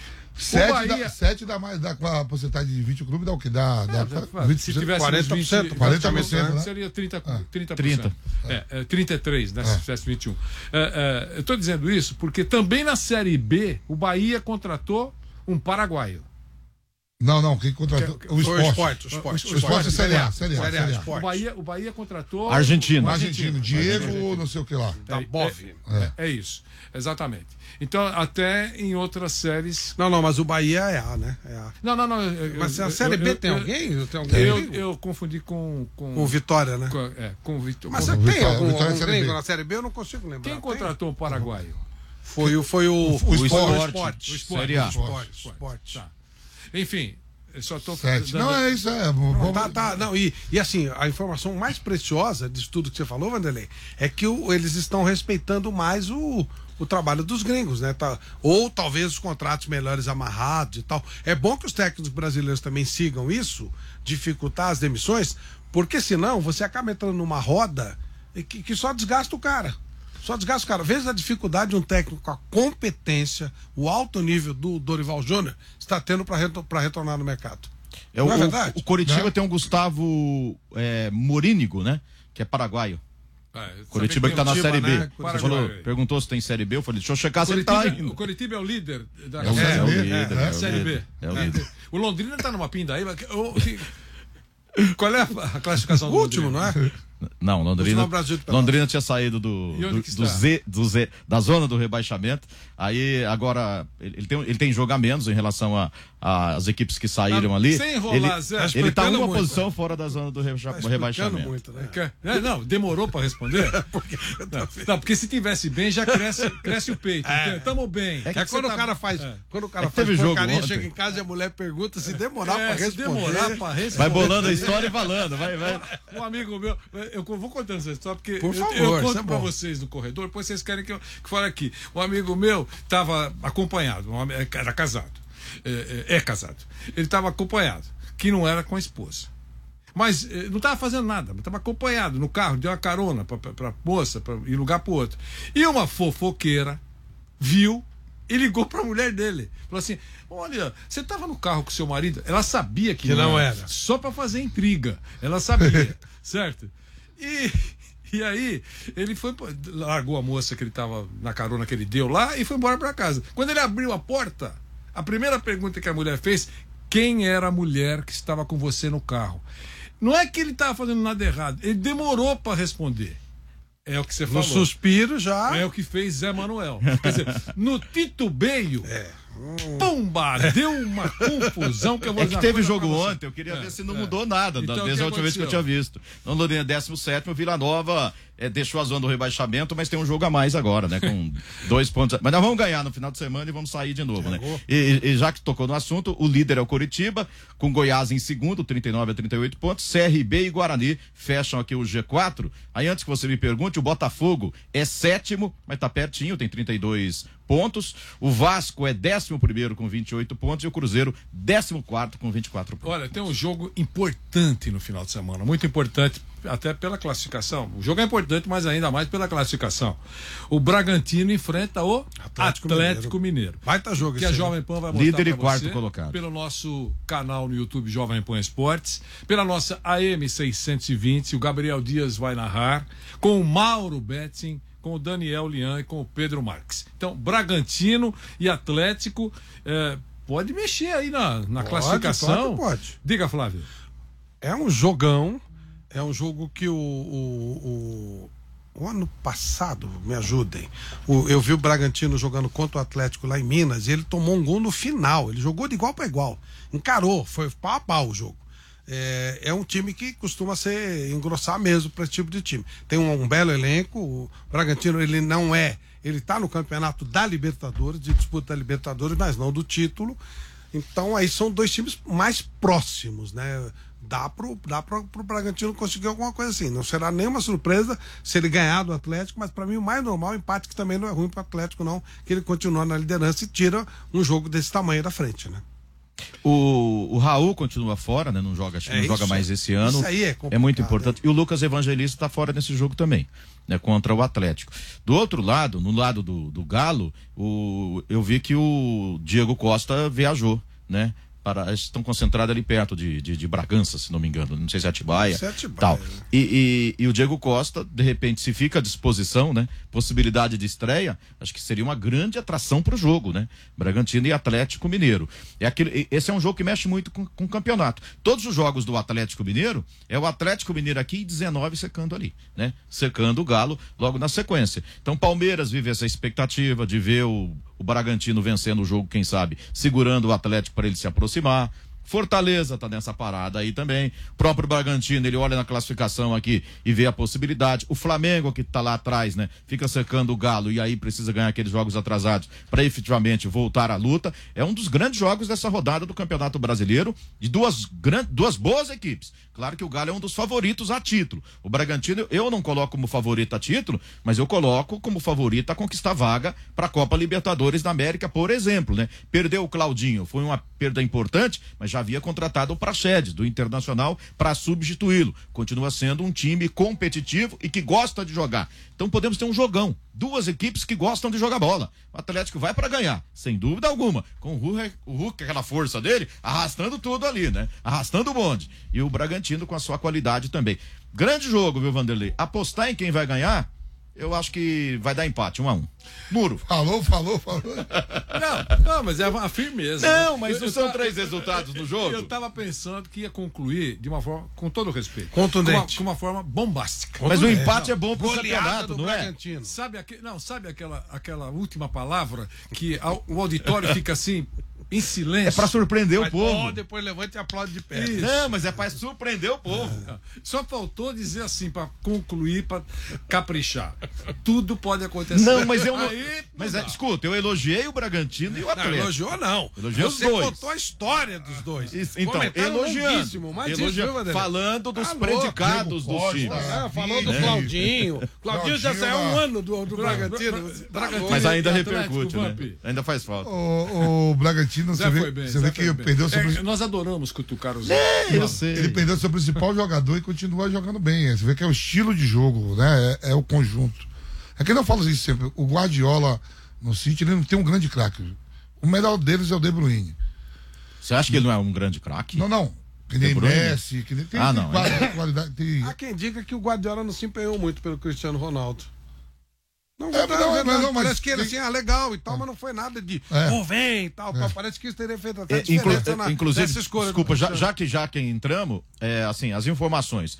7 dá mais, dá com a porcentagem de 20 o clube, dá o que? Dá 20%,
se tivesse
40%, 40%, né?
Seria 30%. 33, né? Se tivesse 21. Eu estou dizendo isso porque também na Série B o Bahia contratou um paraguaio.
Não, quem contratou? O Sport. O Sport é Série A.
O Bahia contratou...
Argentino.
Diego, não sei o que lá.
É isso, exatamente. Então, até em outras séries...
Não, mas o Bahia é A, né? É A.
Não.
Mas a Série B tem alguém?
Eu confundi com
o Vitória, né?
Com o Vitória.
Mas tem algum gringo na Série B? Eu não consigo lembrar.
Quem contratou o paraguaio?
Foi o Sport.
O Sport. Tá. Enfim, eu só estou...
Não, é isso,
Não, e assim, a informação mais preciosa disso tudo que você falou, Vanderlei, é que eles estão respeitando mais o trabalho dos gringos, né? Ou talvez os contratos melhores amarrados e tal. É bom que os técnicos brasileiros também sigam isso, dificultar as demissões, porque senão você acaba entrando numa roda que só desgasta o cara. Veja a dificuldade de um técnico com a competência, o alto nível do Dorival Júnior está tendo para retornar no mercado. Não é verdade?
O Coritiba tem um Gustavo Morínigo, né? Que é paraguaio. Coritiba que está na Série B. Né? Você perguntou se tem Série B. Eu falei, deixa eu checar se ele está indo.
O Coritiba é o líder da
Série B.
O Londrina está numa pindaíba. Qual é a classificação do
último, não é?
Não, Londrina tinha saído da zona do rebaixamento. Aí agora ele tem jogo a menos em relação às equipes que saíram ali.
Sem enrolar,
ele está uma posição fora da zona do rebaixamento.
Muito, né?
Não, demorou para responder? Porque se tivesse bem, já cresce o peito. Tamo bem.
Quando o cara faz. Quando o cara
faz porcaria,
chega em casa e a mulher pergunta se demorar para responder.
Vai bolando a história e falando. Vai.
Um amigo meu. Eu vou contando essa história porque
por favor,
eu conto para vocês no corredor, depois vocês querem que eu fale aqui. Um amigo meu estava acompanhado, era casado, é casado. Ele estava acompanhado, que não era com a esposa. Mas não estava fazendo nada, estava acompanhado no carro, deu uma carona para moça, para ir lugar para o outro. E uma fofoqueira viu e ligou para a mulher dele. Falou assim: olha, você estava no carro com seu marido? Ela sabia que não era. Só para fazer intriga. Ela sabia, certo? E aí, ele largou a moça que ele estava na carona que ele deu lá e foi embora para casa. Quando ele abriu a porta, a primeira pergunta que a mulher fez: quem era a mulher que estava com você no carro? Não é que ele estava fazendo nada errado, ele demorou para responder. É o que você falou.
No suspiro já.
É o que fez Zé Manuel. Quer dizer, no titubeio. Pumba! Deu uma confusão que eu vou
dizer. É que teve jogo ontem, eu queria ver se não mudou nada desde a última vez que eu tinha visto. Londrina 17º, Vila Nova deixou a zona do rebaixamento, mas tem um jogo a mais agora, né? Com 2 pontos. Mas nós vamos ganhar no final de semana e vamos sair de novo, né? E já que tocou no assunto, o líder é o Coritiba, com Goiás em segundo, 39 a 38 pontos. CRB e Guarani fecham aqui o G4. Aí antes que você me pergunte, o Botafogo é 7º, mas tá pertinho, tem 32 pontos. O Vasco é 11º com 28 pontos e o Cruzeiro 14º com 24 pontos.
Olha, tem um jogo importante no final de semana, muito importante, até pela classificação. O jogo é importante, mas ainda mais pela classificação. O Bragantino enfrenta o Atlético Mineiro.
Baita jogo
que a Jovem Pan vai mostrar
líder e quarto colocado.
Pelo nosso canal no YouTube Jovem Pan Esportes, pela nossa AM 620, o Gabriel Dias vai narrar, com o Mauro Betting, com o Daniel Lian e com o Pedro Marques. Então, Bragantino e Atlético, pode mexer aí na classificação.
Pode.
Diga, Flávio.
É um jogão, é um jogo que o ano passado, me ajudem, eu vi o Bragantino jogando contra o Atlético lá em Minas e ele tomou um gol no final, ele jogou de igual para igual, encarou, foi pau a pau o jogo. É um time que costuma engrossar mesmo para esse tipo de time. Tem um belo elenco. O Bragantino, ele tá no campeonato da Libertadores, de disputa da Libertadores, mas não do título. Então aí são 2 times mais próximos, né? Dá pro Bragantino conseguir alguma coisa assim. Não será nenhuma surpresa se ele ganhar do Atlético, mas para mim o mais normal, o empate que também não é ruim pro Atlético não, que ele continua na liderança e tira um jogo desse tamanho da frente, né?
O Raul continua fora, né? Não joga, acho que não joga mais esse ano.
Isso aí
é muito importante. E o Lucas Evangelista está fora nesse jogo também, né? Contra o Atlético. Do outro lado, no lado do Galo, eu vi que o Diego Costa viajou, né? Estão concentrados ali perto de Bragança, se não me engano. Não sei se é Atibaia. Tal. E o Diego Costa, de repente, se fica à disposição, né? Possibilidade de estreia, acho que seria uma grande atração para o jogo, né? Bragantino e Atlético Mineiro. Esse é um jogo que mexe muito com o campeonato. Todos os jogos do Atlético Mineiro, é o Atlético Mineiro aqui e 19 secando ali, né? Secando o Galo logo na sequência. Então, Palmeiras vive essa expectativa de ver o Bragantino vencendo o jogo, quem sabe, segurando o Atlético para ele se aproximar. Fortaleza tá nessa parada aí também. O próprio Bragantino, ele olha na classificação aqui e vê a possibilidade. O Flamengo, que tá lá atrás, né? Fica secando o Galo e aí precisa ganhar aqueles jogos atrasados para efetivamente voltar à luta. É um dos grandes jogos dessa rodada do Campeonato Brasileiro, de duas boas equipes. Claro que o Galo é um dos favoritos a título. O Bragantino, eu não coloco como favorito a título, mas eu coloco como favorito a conquistar vaga para a Copa Libertadores da América, por exemplo, né? Perdeu o Claudinho, foi uma perda importante, mas já havia contratado o Praxedes, do Internacional, para substituí-lo. Continua sendo um time competitivo e que gosta de jogar. Então podemos ter um jogão. Duas equipes que gostam de jogar bola. O Atlético vai para ganhar, sem dúvida alguma. Com o Hulk, aquela força dele, arrastando tudo ali, né? Arrastando o bonde. E o Bragantino com a sua qualidade também. Grande jogo, viu, Vanderlei? Apostar em quem vai ganhar, eu acho que vai dar empate, 1-1. Muro.
Falou.
Não, mas é uma firmeza.
Não,
né?
mas não são 3 resultados no jogo?
Eu tava pensando que ia concluir de uma forma, com todo o respeito,
contundente,
com uma forma bombástica.
Mas o empate é bom pro campeonato, não é?
Sabe aquela última palavra que o auditório fica assim, em silêncio?
É pra surpreender o povo.
Depois levanta e aplaude de pé.
Isso. Não, mas é pra surpreender o povo.
Só faltou dizer assim, pra concluir, pra caprichar. Tudo pode acontecer.
Não, mas eu não. Escuta, eu elogiei o Bragantino e o Atlético.
Não, elogiou não.
Elogiou os
dois. Você
dois.
contou a história dos dois.
Isso, então, elogiando. Falando dos predicados dos times.
Falou do Claudinho. Claudinho já saiu um ano do Bragantino.
Mas ainda repercute, né? Ainda faz falta.
O Bragantino, você vê que perdeu seu...
Nós adoramos cutucar os
eu sei.
Ele perdeu seu principal jogador e continua jogando bem. Você vê que é o estilo de jogo, né? É o conjunto. É que eu não falo isso sempre. O Guardiola no City, ele não tem um grande craque. O melhor deles é o De Bruyne.
Você acha que ele não é um grande craque?
Não. Que nem Messi, que nem tem qualidade.
Há quem diga que o Guardiola não se empenhou muito pelo Cristiano Ronaldo. Parece que ele assim, legal e tal, mas não foi nada de vem e tal. Parece que isso teria feito até diferença
inclusive, escolha. Desculpa, já que entramos, assim, as informações.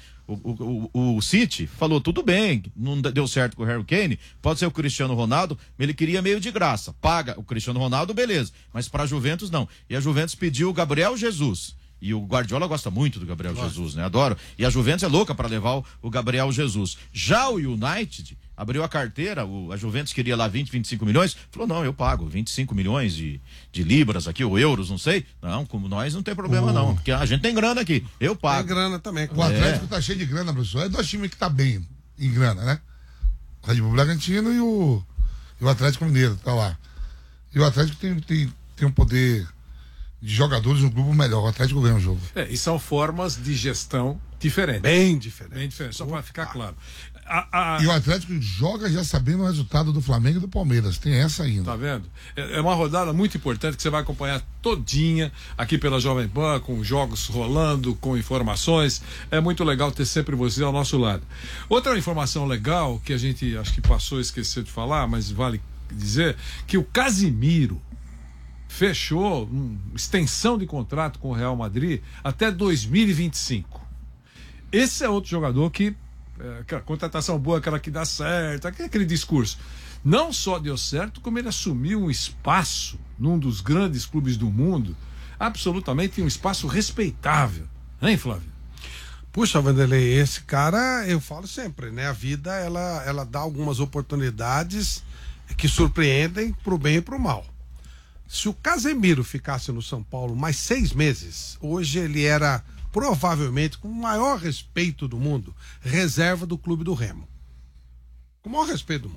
O City falou, tudo bem, não deu certo com o Harry Kane, pode ser o Cristiano Ronaldo, ele queria meio de graça. Paga o Cristiano Ronaldo, beleza, mas para a Juventus não. E a Juventus pediu o Gabriel Jesus. E o Guardiola gosta muito do Gabriel Jesus, né? Adoro. E a Juventus é louca para levar o Gabriel Jesus. Já o United abriu a carteira, a Juventus queria lá 20, 25 milhões, falou, não, eu pago 25 milhões de libras aqui, ou euros, não sei. Não, como nós não tem problema não, porque a gente tem grana aqui, eu pago.
Tem grana também.
O Atlético tá cheio de grana, professor. É dois times que tá bem em grana, né? O Red Bull Bragantino e o Atlético Mineiro, tá lá. E o Atlético tem um poder de jogadores no grupo melhor. O Atlético ganha o jogo.
E são formas de gestão diferentes.
Bem diferente,
só para ficar claro.
E o Atlético joga já sabendo o resultado do Flamengo e do Palmeiras. Tem essa ainda.
Tá vendo? É uma rodada muito importante que você vai acompanhar todinha aqui pela Jovem Pan, com jogos rolando, com informações. É muito legal ter sempre você ao nosso lado. Outra informação legal que a gente acho que passou, esqueceu de falar, mas vale dizer, que o Casimiro fechou uma extensão de contrato com o Real Madrid até 2025. Esse é outro jogador que aquela contratação boa, aquela que dá certo, aquele discurso. Não só deu certo, como ele assumiu um espaço num dos grandes clubes do mundo, absolutamente um espaço respeitável. Hein, Flávio?
Puxa, Vanderlei, esse cara, eu falo sempre, né? A vida, ela dá algumas oportunidades que surpreendem pro bem e pro mal. Se o Casemiro ficasse no São Paulo mais 6 meses, hoje ele era provavelmente, com o maior respeito do mundo, reserva do clube do Remo. Com o maior respeito do mundo.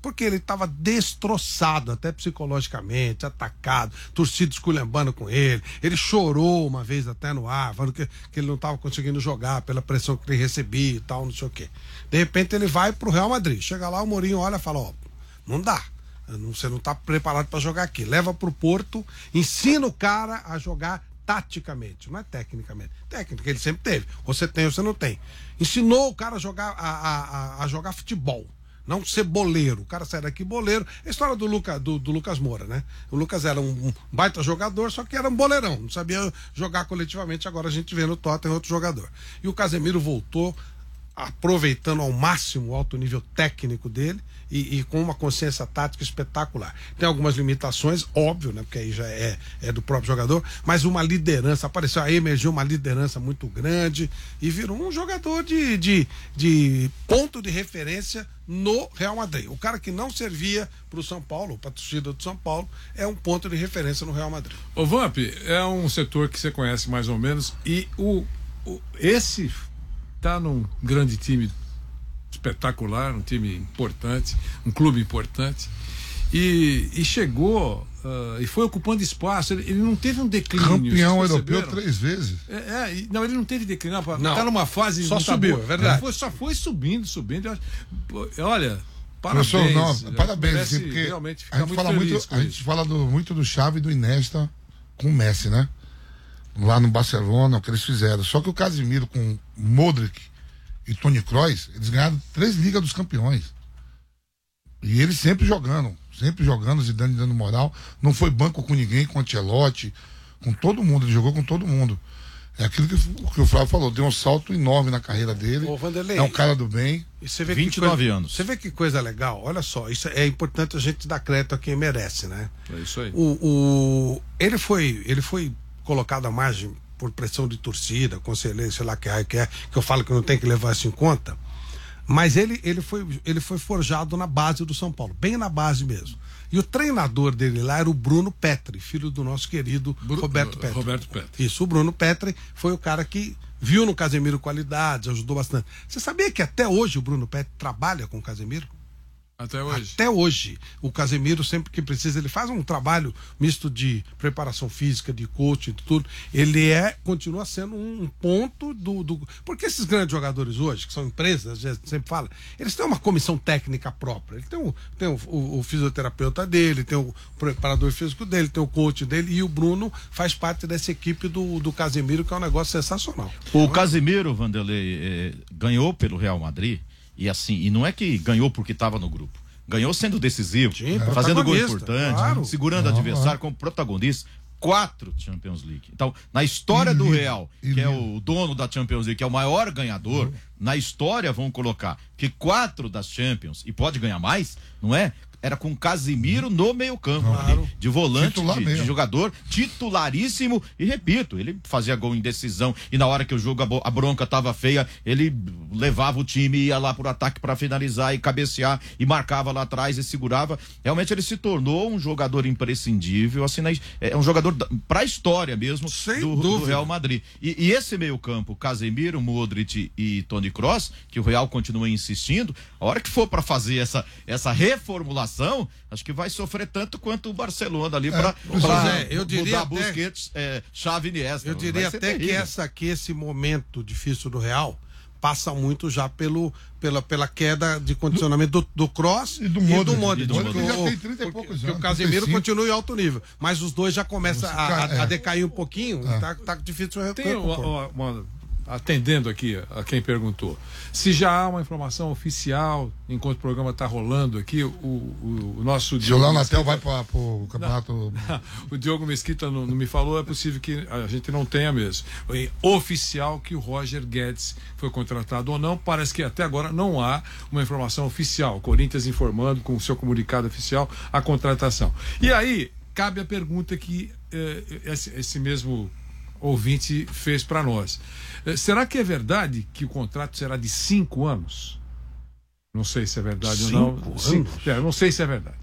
Porque ele estava destroçado, até psicologicamente, atacado, torcida esculhambando com ele. Ele chorou uma vez até no ar, falando que ele não estava conseguindo jogar pela pressão que ele recebia e tal, não sei o quê. De repente ele vai pro Real Madrid. Chega lá, o Mourinho olha e fala, ó, não dá. Você não está preparado para jogar aqui. Leva pro Porto, ensina o cara a jogar taticamente, não é tecnicamente. Técnica ele sempre teve. Você tem ou você não tem. Ensinou o cara a jogar, a jogar futebol. Não ser boleiro. O cara sai daqui boleiro. É a história do Lucas Moura, né? O Lucas era um baita jogador, só que era um boleirão. Não sabia jogar coletivamente. Agora a gente vê no Tottenham outro jogador. E o Casemiro voltou aproveitando ao máximo o alto nível técnico dele e com uma consciência tática espetacular. Tem algumas limitações, óbvio, né? Porque aí já é do próprio jogador, mas uma liderança, apareceu aí, emergiu uma liderança muito grande e virou um jogador de ponto de referência no Real Madrid. O cara que não servia para o São Paulo, para a torcida do São Paulo, é um ponto de referência no Real Madrid.
O Vamp é um setor que você conhece mais ou menos e esse tá num grande time espetacular, um time importante, um clube importante e chegou e foi ocupando espaço. Ele não teve um declínio.
Campeão europeu 3 vezes.
Não, ele não teve declínio. Tá numa fase
só subiu, é verdade.
Só foi subindo. Olha, parabéns.
Parabéns, assim, porque
realmente
a gente fala muito do Xavi e do Iniesta com o Messi, né? Lá no Barcelona, o que eles fizeram. Só que o Casemiro com Modric e Toni Kroos, eles ganharam 3 Ligas dos Campeões. E eles sempre jogando, Zidane dando moral. Não foi banco com ninguém, com Ancelotti, com todo mundo. Ele jogou com todo mundo. É aquilo que o Flávio falou, deu um salto enorme na carreira dele.
Ô, Vanderlei,
é um cara do bem.
E você vê
29 anos.
Você vê que coisa legal. Olha só, isso é importante a gente dar crédito a quem merece, né?
É isso aí.
Ele foi colocado à margem por pressão de torcida, conselheiro, sei lá que eu falo que não tem que levar isso em conta, mas ele foi forjado na base do São Paulo, bem na base mesmo. E o treinador dele lá era o Bruno Petri, filho do nosso querido Roberto Petri. Isso, o Bruno Petri foi o cara que viu no Casemiro qualidades, ajudou bastante. Você sabia que até hoje o Bruno Petri trabalha com o Casemiro?
Até hoje.
Até hoje. O Casemiro, sempre que precisa, ele faz um trabalho misto de preparação física, de coaching, de tudo. Ele continua sendo um ponto do. Porque esses grandes jogadores hoje, que são empresas, a gente sempre fala, eles têm uma comissão técnica própria. Ele tem o fisioterapeuta dele, tem o preparador físico dele, tem o coach dele, e o Bruno faz parte dessa equipe do Casemiro, que é um negócio sensacional.
O Casemiro, Vanderlei, ganhou pelo Real Madrid. E assim, e não é que ganhou porque estava no grupo. Ganhou sendo decisivo, fazendo gol importante, claro, segurando o adversário como protagonista. 4 Champions League. Então, na história do Real, que é o dono da Champions League, que é o maior ganhador, na história vão colocar que 4 das Champions, e pode ganhar mais, não é? Era com Casemiro no meio-campo, claro, de volante, de jogador titularíssimo. E repito, ele fazia gol em decisão. E na hora que o jogo, a bronca estava feia, ele levava o time, ia lá pro ataque para finalizar e cabecear, e marcava lá atrás e segurava. Realmente ele se tornou um jogador imprescindível, assim, é um jogador para a história mesmo do Real Madrid. E esse meio-campo, Casemiro, Modric e Toni Kroos, que o Real continua insistindo, a hora que for para fazer essa reformulação, acho que vai sofrer tanto quanto o Barcelona ali para mudar Busquets, Xavi, Iniesta.
Eu diria até que esse momento difícil do Real passa muito já pela queda de condicionamento do Kroos e do Modric.
Já tem 30 e poucos anos.
O Casemiro continua em alto nível, mas os dois já começam a decair um pouquinho, tá difícil de
recuperar. Atendendo aqui a quem perguntou, se já há uma informação oficial, enquanto o programa está rolando aqui, o nosso
se o Natel vai para o campeonato.
O Diogo Mesquita não me falou, é possível que a gente não tenha mesmo. Oficial que o Roger Guedes foi contratado ou não, parece que até agora não há uma informação oficial. O Corinthians informando com o seu comunicado oficial a contratação. E aí, cabe a pergunta que esse mesmo ouvinte fez para nós. Será que é verdade que o contrato será de 5 anos? Não sei se é verdade ou não. 5 anos? Não sei se é verdade.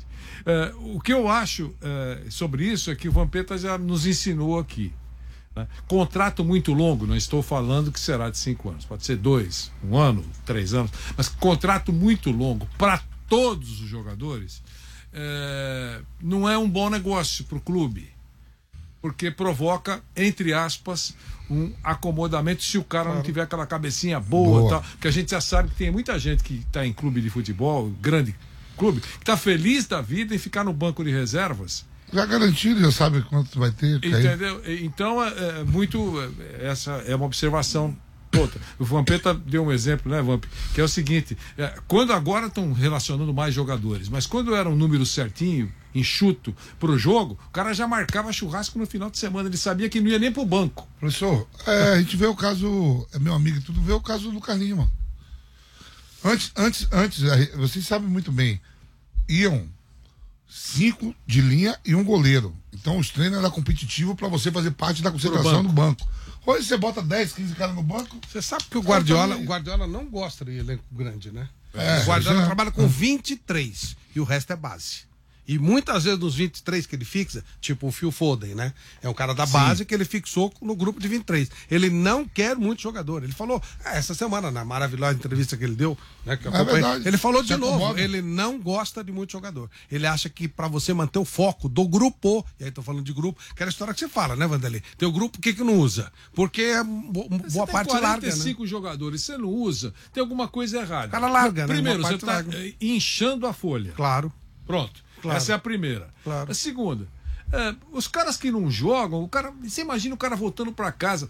O que eu acho sobre isso é que o Vampeta já nos ensinou aqui. Né? Contrato muito longo, não estou falando que será de 5 anos. Pode ser 2, 1 ano, 3 anos. Mas contrato muito longo para todos os jogadores, não é um bom negócio para o clube. Porque provoca, entre aspas, um acomodamento se o cara não tiver aquela cabecinha boa. Tal, porque a gente já sabe que tem muita gente que está em clube de futebol, grande clube, que está feliz da vida em ficar no banco de reservas.
Já garantido, já sabe quanto vai ter.
Entendeu? Então, essa é uma observação toda. O Vampeta deu um exemplo, né, Vamp? Que é o seguinte: quando agora estão relacionando mais jogadores, mas quando era um número certinho, enxuto, pro jogo, o cara já marcava churrasco no final de semana. Ele sabia que não ia nem pro banco.
Professor, a gente vê o caso, meu amigo, tudo vê o caso do Carlinhos, mano. Antes, vocês sabem muito bem, iam 5 de linha e um goleiro. Então os treinos eram competitivos para você fazer parte da concentração do banco. Hoje você bota 10, 15 caras no banco.
Você sabe que o Guardiola não gosta de elenco grande, né? O Guardiola trabalha com 23 e o resto é base. E muitas vezes nos 23 que ele fixa, tipo o Phil Foden, né? É um cara da base que ele fixou no grupo de 23. Ele não quer muito jogador. Ele falou, essa semana, na maravilhosa entrevista que ele deu, né? Que
verdade.
Ele falou de novo, ele não gosta de muito jogador. Ele acha que pra você manter o foco do grupo, e aí tô falando de grupo, aquela história que você fala, né, Vanderlei? Tem o grupo, por que não usa? Porque é boa parte larga, né?
45 jogadores, você não usa, tem alguma coisa errada.
O cara larga, né?
Primeiro, você tá inchando a folha.
Claro.
Pronto.
Claro.
Essa é a primeira.
Claro.
A segunda, os caras que não jogam, você imagina o cara voltando para casa,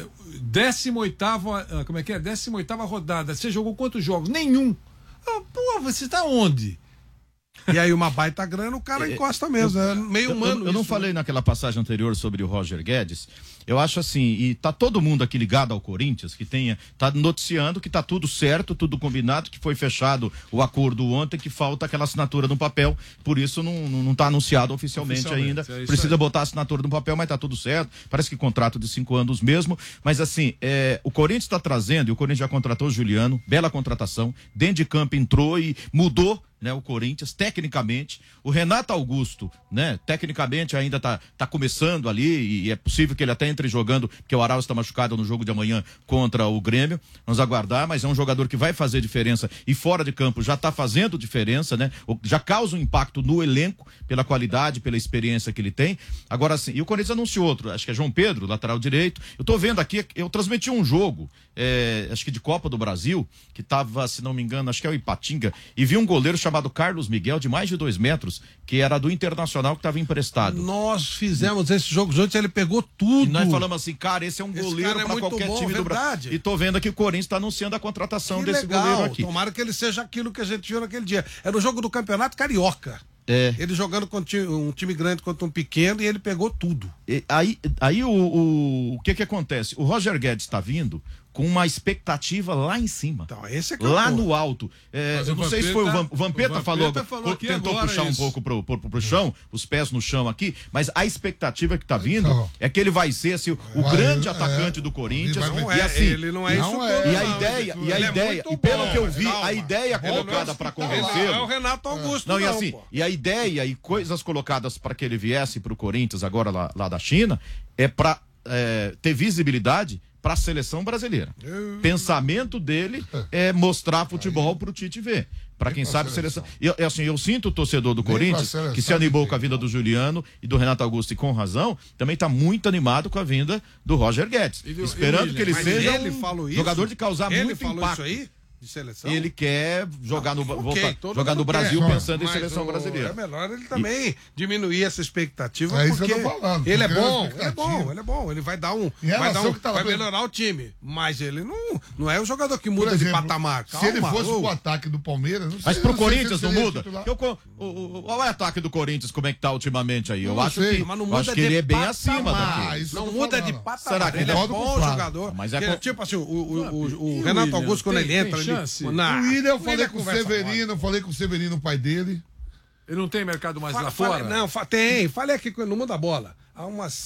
18ª, como é que é? 18ª rodada. Você jogou quantos jogos? Nenhum. Pô, você tá onde?
E aí uma baita grana, o cara encosta mesmo. É meio humano.
Eu não falei naquela passagem anterior sobre o Roger Guedes. Eu acho assim, e tá todo mundo aqui ligado ao Corinthians, que tá noticiando que tá tudo certo, tudo combinado, que foi fechado o acordo ontem, que falta aquela assinatura no papel, por isso não tá anunciado oficialmente ainda. Precisa botar a assinatura no papel, mas tá tudo certo. Parece que contrato de 5 anos mesmo. Mas assim, o Corinthians tá trazendo, e o Corinthians já contratou o Juliano, bela contratação, dentro de campo entrou e mudou, né, o Corinthians, tecnicamente. O Renato Augusto, né, tecnicamente ainda tá começando ali, e é possível que ele até entre jogando, porque o Arauz está machucado no jogo de amanhã contra o Grêmio. Vamos aguardar, mas é um jogador que vai fazer diferença e fora de campo já tá fazendo diferença, né? Já causa um impacto no elenco pela qualidade, pela experiência que ele tem. Agora sim, e o Corinthians anunciou outro, acho que é João Pedro, lateral direito. Eu tô vendo aqui, eu transmiti um jogo, acho que de Copa do Brasil, que tava, se não me engano, acho que é o Ipatinga, e vi um goleiro chamado Carlos Miguel, de mais de 2 metros, que era do Internacional, que estava emprestado.
Nós fizemos esse jogo antes, ele pegou tudo.
E nós falamos assim, cara, esse é um goleiro para qualquer time do Brasil. E tô vendo aqui que o Corinthians está anunciando a contratação desse goleiro aqui.
Tomara que ele seja aquilo que a gente viu naquele dia. Era o jogo do Campeonato Carioca. Ele jogando contra um time grande contra um pequeno, e ele pegou tudo.
Aí o que acontece? O Roger Guedes está vindo com uma expectativa lá em cima.
Então, esse é que
lá no alto. Eu não sei se foi o Vampeta falou tentou puxar um pouco pro chão, os pés no chão aqui, mas a expectativa que tá vindo é que ele vai ser assim, o grande atacante do Corinthians.
E assim, ele não é isso.
E a ideia, e pelo que eu vi, a ideia colocada para convencê-lo.
É o Renato Augusto.
Não, e assim, e a ideia e coisas colocadas para que ele viesse pro Corinthians agora lá da China é para ter visibilidade para a seleção brasileira. Pensamento dele é mostrar futebol para o Tite ver. Para quem sabe, seleção. Eu sinto o torcedor do Corinthians, que se animou com a vinda do Juliano e do Renato Augusto, e com razão, também está muito animado com a vinda do Roger Guedes. Esperando que ele seja um jogador de causar muito impacto.
Isso aí? De seleção?
Ele quer jogar jogar no Brasil pensando em seleção brasileira.
É melhor ele também diminuir essa expectativa, porque
isso que eu tô falando,
ele é bom, ele vai dar vai melhorar o time, mas ele não é um jogador que muda de patamar. Calma,
se ele fosse pro ataque do Palmeiras, não sei.
Mas pro Corinthians não muda? Olha o ataque do Corinthians, como é que tá ultimamente aí? Eu acho que ele é bem acima daqui.
Não muda de patamar. Ele é bom jogador.
Mas
tipo assim, o Renato Augusto, quando ele entra,
o William, eu falei com o Severino, falei com o Severino, o pai dele.
Ele não tem mercado mais lá fora?
Não, tem. Falei aqui no Mundo da Bola há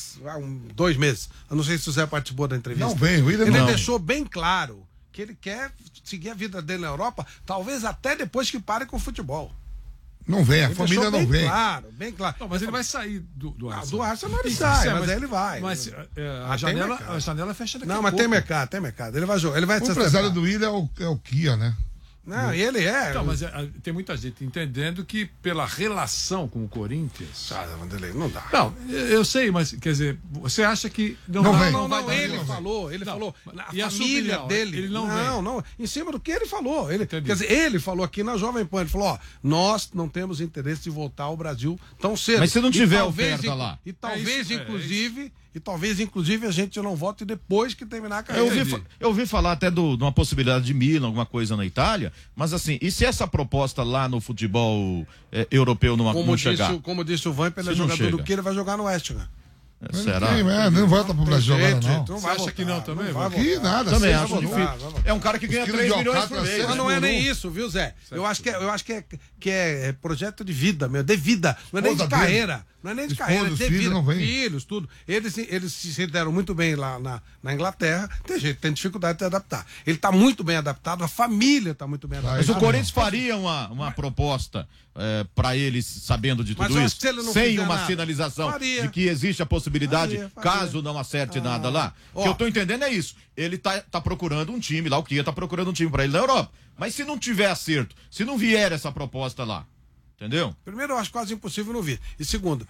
2 meses. Eu não sei se o Zé participou da entrevista.
Não vem, o William
ele deixou bem claro que ele quer seguir a vida dele na Europa, talvez até depois que pare com o futebol.
Não vem, a família não vem.
Bem claro.
Não, mas ele vai sair do Arsenal.
Do Arsenal ele sai, mas aí ele vai.
Mas a janela fecha daqui a pouco.
Não, mas tem mercado. Ele vai jogar.
O empresário do William é o Kia, né?
Não, ele é.
Não, mas tem muita gente entendendo que pela relação com o Corinthians.
Vanderlei, não dá.
Não, eu sei, mas quer dizer, você acha que
Não
dá,
vem.
Não,
vai
ele
dar,
falou, ele
Não,
falou.
e
A
a sua
família
opinião?
dele.
Ele não vem.
Não, em cima do que ele falou. Quer
Entendi.
dizer, ele falou aqui na Jovem Pan, ele falou, ó, nós não temos interesse de voltar ao Brasil tão cedo.
Mas se não tiver
talvez,
oferta lá?
E talvez,
isso,
inclusive, a gente não volte depois que terminar a carreira.
Eu ouvi falar até de uma possibilidade de Milan, alguma coisa na Itália, mas assim, e se essa proposta lá no futebol europeu não chegar?
Como disse o Vamp, ele é
Se não
jogador
chega.
do que ele vai jogar no West, né?
Será?
Não volta pro Brasil agora, não.
Não
Você
vai
acha
voltar,
que não também,
vai
Vamp?
Que nada,
Também
seis
acho
por um.
difícil. É um cara que ganha
quilos
3
de
milhões
alcatra,
por mês.
seis
Mas não é
por
nem
um.
isso, viu, Zé? Eu acho que é projeto de vida, meu, de vida. Não é nem de
Esposa dele.
carreira. Não é nem de
Esposa,
carreira, é de
filho
vida.
não vem.
Filhos, tudo. Eles se deram muito bem lá na Inglaterra. Tem gente que tem dificuldade de se adaptar. Ele está muito bem adaptado, a família está muito bem adaptada.
Mas o Corinthians faria uma proposta para eles, sabendo de
Mas
tudo
eu
isso,
acho que se ele não
sem
fizer
uma
nada,
sinalização
faria.
de que existe a possibilidade,
Faria.
caso não acerte nada lá. O que eu tô entendendo é isso. Ele tá procurando um time lá, o Kia tá procurando um time para ele na Europa. Mas se não tiver acerto, se não vier essa proposta lá, entendeu?
Primeiro, eu acho quase impossível não vir. E segundo,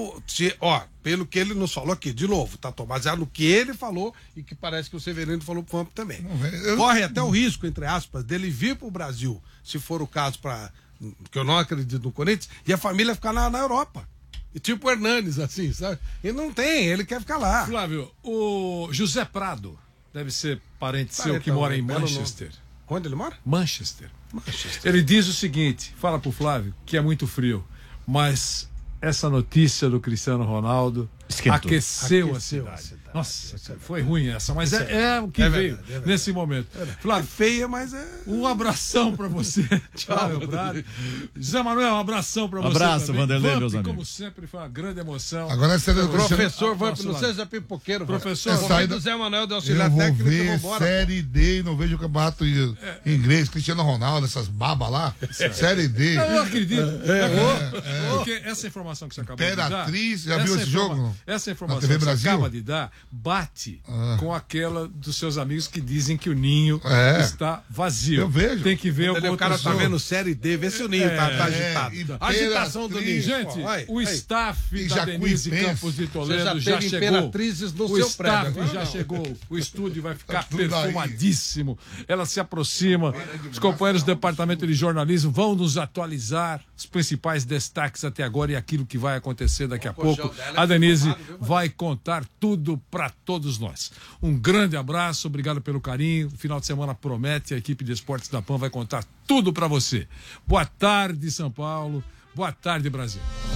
pelo que ele nos falou aqui, de novo, tá baseado no que ele falou e que parece que o Severino falou pro Vamp também. Corre até o risco, entre aspas, dele vir pro Brasil, se for o caso, que eu não acredito no Corinthians, e a família ficar na Europa. E tipo o Hernanes, assim, sabe? Ele não tem, ele quer ficar lá.
Flávio, o José Prado deve ser parente seu que mora em Manchester.
Onde ele mora?
Manchester. Ele diz o seguinte, fala pro Flávio, que é muito frio, mas essa notícia do Cristiano Ronaldo aqueceu a cidade. Nossa, foi ruim essa, mas é o que veio nesse momento. Flávio,
feia, mas é...
Um abração pra você. Tchau, meu brado. José Manuel, um abração pra você.
Abraço,
também.
Vanderlei, meus
Como
amigos.
sempre,
foi uma grande emoção.
Agora é sério,
Professor, não sei se é pipoqueiro.
Professor,
saída... Zé Manuel de auxiliar
eu vou
técnico.
ver Série D e não vejo o campeonato em inglês. Cristiano Ronaldo, essas babas lá. Série D.
Não, eu acredito. Porque essa informação que você acabou de dar.
Imperatriz, já viu esse jogo?
Essa informação que você acaba de dar bate com aquela dos seus amigos que dizem que o Ninho está vazio.
Eu vejo.
Tem que ver
o cara tá vendo Série D, vê se o Ninho tá agitado. A agitação do Ninho.
Gente, o staff da Denise Campos de Toledo já chegou.
Imperatrizes no
O
seu
staff
prédio.
já chegou. O estúdio vai ficar perfumadíssimo. Ela se aproxima. Os companheiros do departamento de jornalismo vão nos atualizar os principais destaques até agora e aquilo que vai acontecer daqui a pouco. A Denise vai contar tudo para todos nós. Um grande abraço, obrigado pelo carinho. O final de semana promete, a equipe de esportes da PAN vai contar tudo para você. Boa tarde, São Paulo. Boa tarde, Brasil.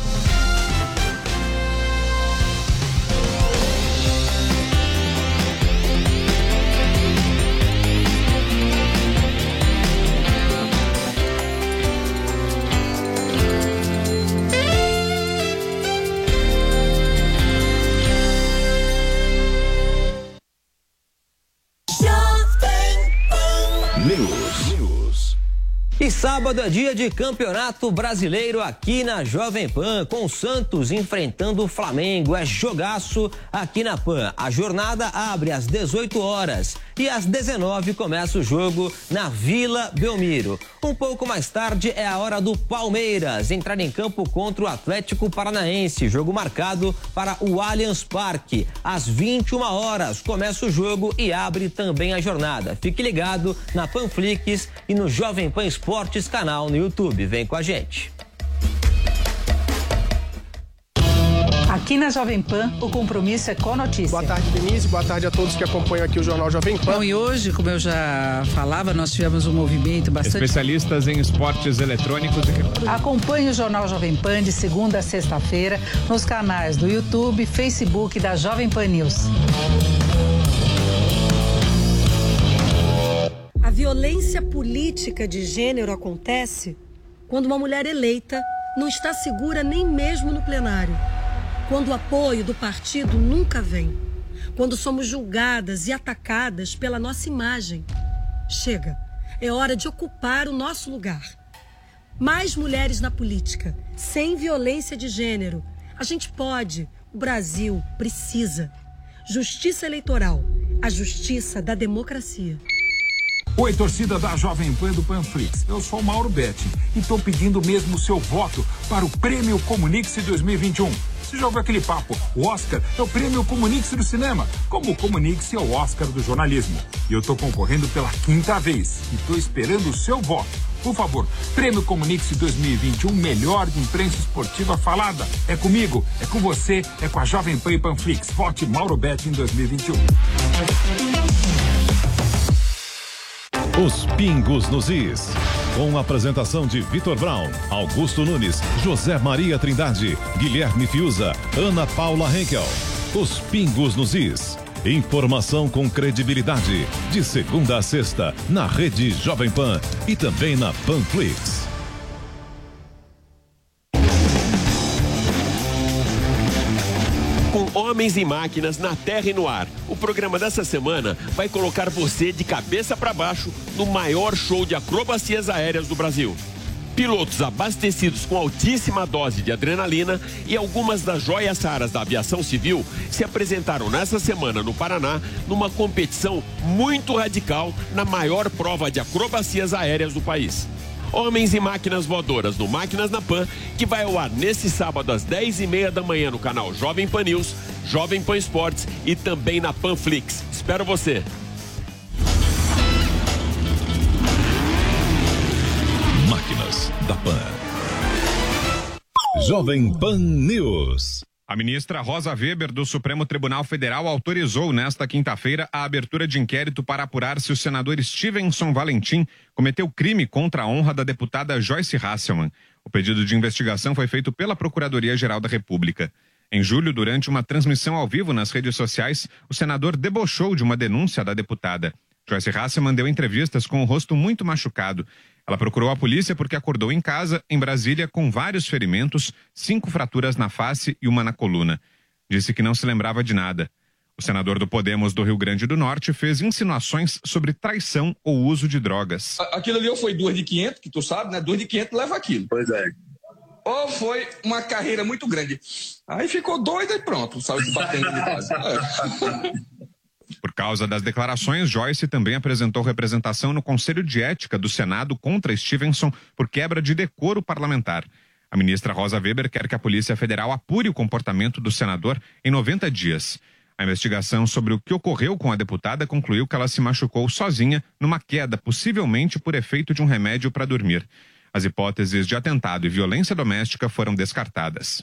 E sábado é dia de Campeonato Brasileiro aqui na Jovem Pan, com o Santos enfrentando o Flamengo. É jogaço aqui na Pan. A jornada abre às 18 horas e às 19 começa o jogo na Vila Belmiro. Um pouco mais tarde é a hora do Palmeiras entrar em campo contra o Atlético Paranaense. Jogo marcado para o Allianz Parque. Às 21 horas começa o jogo e abre também a jornada. Fique ligado na Panflix e no Jovem Pan Esportes canal no YouTube. Vem com a gente.
Aqui na Jovem Pan, o compromisso é com a notícia.
Boa tarde, Denise. Boa tarde a todos que acompanham aqui o Jornal Jovem Pan.
Bom, e hoje, como eu já falava, nós tivemos um movimento bastante...
Especialistas em esportes eletrônicos.
Acompanhe o Jornal Jovem Pan de segunda a sexta-feira nos canais do YouTube e Facebook da Jovem Pan News.
A violência política de gênero acontece quando uma mulher eleita não está segura nem mesmo no plenário. Quando o apoio do partido nunca vem. Quando somos julgadas e atacadas pela nossa imagem. Chega, é hora de ocupar o nosso lugar. Mais mulheres na política, sem violência de gênero. A gente pode, o Brasil precisa. Justiça eleitoral, a justiça da democracia.
Oi, torcida da Jovem Pan do Panflix. Eu sou o Mauro Betti e estou pedindo mesmo o seu voto para o Prêmio Comunix 2021. Você já ouviu aquele papo? O Oscar é o Prêmio Comunix do cinema, como o Comunix é o Oscar do jornalismo. E eu estou concorrendo pela 5ª vez e estou esperando o seu voto. Por favor, Prêmio Comunix 2021, melhor de imprensa esportiva falada. É comigo, é com você, é com a Jovem Pan e Panflix. Vote Mauro Betti em 2021.
Os Pingos nos Is. Com a apresentação de Vitor Brown, Augusto Nunes, José Maria Trindade, Guilherme Fiuza, Ana Paula Henkel. Os Pingos nos Is. Informação com credibilidade. De segunda a sexta, na Rede Jovem Pan e também na Panflix.
Com Homens e Máquinas na Terra e no Ar. O programa dessa semana vai colocar você de cabeça para baixo no maior show de acrobacias aéreas do Brasil. Pilotos abastecidos com altíssima dose de adrenalina e algumas das joias raras da aviação civil se apresentaram nessa semana no Paraná numa competição muito radical na maior prova de acrobacias aéreas do país. Homens e Máquinas Voadoras no Máquinas na Pan, que vai ao ar nesse sábado às 10h30 da manhã no canal Jovem Pan News, Jovem Pan Esportes e também na Panflix. Espero você!
Máquinas da Pan. Jovem Pan News.
A ministra Rosa Weber, do Supremo Tribunal Federal, autorizou nesta quinta-feira a abertura de inquérito para apurar se o senador Stevenson Valentim cometeu crime contra a honra da deputada Joyce Hasselmann. O pedido de investigação foi feito pela Procuradoria-Geral da República. Em julho, durante uma transmissão ao vivo nas redes sociais, o senador debochou de uma denúncia da deputada. Joyce Hasselmann deu entrevistas com o rosto muito machucado. Ela procurou a polícia porque acordou em casa, em Brasília, com vários ferimentos, 5 fraturas na face e uma na coluna. Disse que não se lembrava de nada. O senador do Podemos do Rio Grande do Norte fez insinuações sobre traição ou uso de drogas.
Aquilo ali ou foi 2 de 500, que tu sabe, né? 2 de 500 leva aquilo. Pois é. Ou foi uma carreira muito grande. Aí ficou doido e pronto, saiu de batendo de base.
Por causa das declarações, Joyce também apresentou representação no Conselho de Ética do Senado contra Stevenson por quebra de decoro parlamentar. A ministra Rosa Weber quer que a Polícia Federal apure o comportamento do senador em 90 dias. A investigação sobre o que ocorreu com a deputada concluiu que ela se machucou sozinha numa queda, possivelmente por efeito de um remédio para dormir. As hipóteses de atentado e violência doméstica foram descartadas.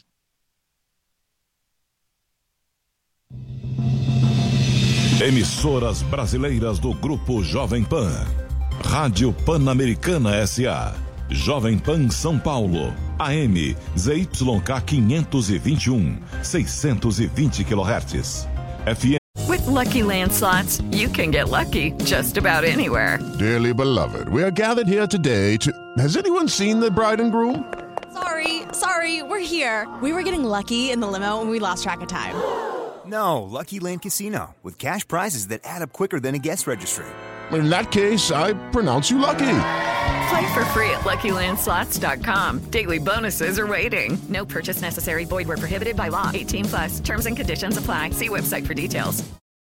Emissoras brasileiras do Grupo Jovem Pan. Rádio Pan-Americana S.A. Jovem Pan São Paulo. AM ZYK 521, 620 kHz. FM.
With Lucky Land Slots, you can get lucky just about anywhere.
Dearly beloved, we are gathered here today to... Has anyone seen the bride and groom?
Sorry, we're here. We were getting lucky in the limo and we lost track of time.
No, Lucky Land Casino, with cash prizes that add up quicker than a guest registry.
In that case, I pronounce you lucky.
Play for free at LuckyLandSlots.com. Daily bonuses are waiting. No purchase necessary. Void where prohibited by law. 18+. Terms and conditions apply. See website for details.